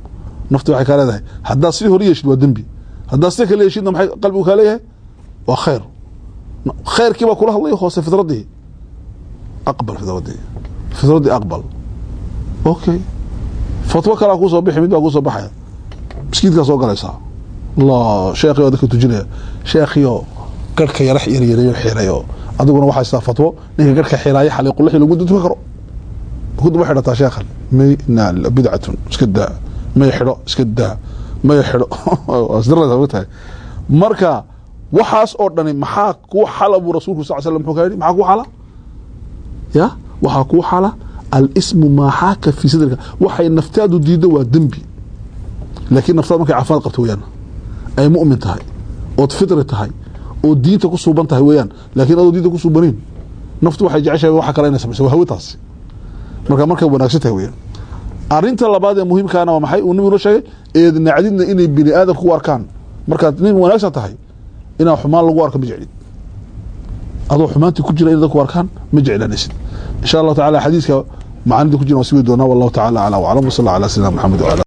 naftu waxay ka leedahay haddaa si hor yeeshid waa dembi haddaa si kale yeeshidna maxay qalbigu ka leeyahay waa khayr khayrkii baa kula hadlay hoose fitradii aqbal fitradii aqbal okay fatwa kala ku soo bixi mid baa ku soo baxaya miskiidka soo galaysaa الله شيخي ودك تجينا شيخيو قرك يرح يريو خيريو adiguna waxa istaa fatwo ninka garka xiraay xalay qulxi lagu dudmo karo gud waxa dhata sheekh mayna bid'atun iskada may xiro iskada may xiro asdarada watahay marka waxaas oo dhani maxaa ku xalabu rasuulku sallallahu alayhi wasallam xukayri maxaa ku xala ya waxa ku xala al ismu ma haka fi sadrika waxay naftaadu diido waa dambi laakiin naftaadu markay caafimaad qabto weeyaan ay mu'min tahay oo fitri tahay oo diinta ku suuban tahay weeyaan laakiin adoo diinta ku suubanin naftu waxay jeceshahay waxa kale inay samayso hawitaas marka wanaagsan tahay weeyaan arinta labaad ee muhiimka ah waa maxay uu nabigu sheegay nacdidna inay bini aadam ku arkaan marka nin wanaagsan tahay ina xumaan lagu arko bijicid adoo xumaanti ku jira inay ku arkaan ma jeclanaysid insha Allah ta'ala xadiiska macaanida ku jira wasiido doona wallahu ta'ala ala wa alam sallallahu ala sayyidina Muhammad wa ala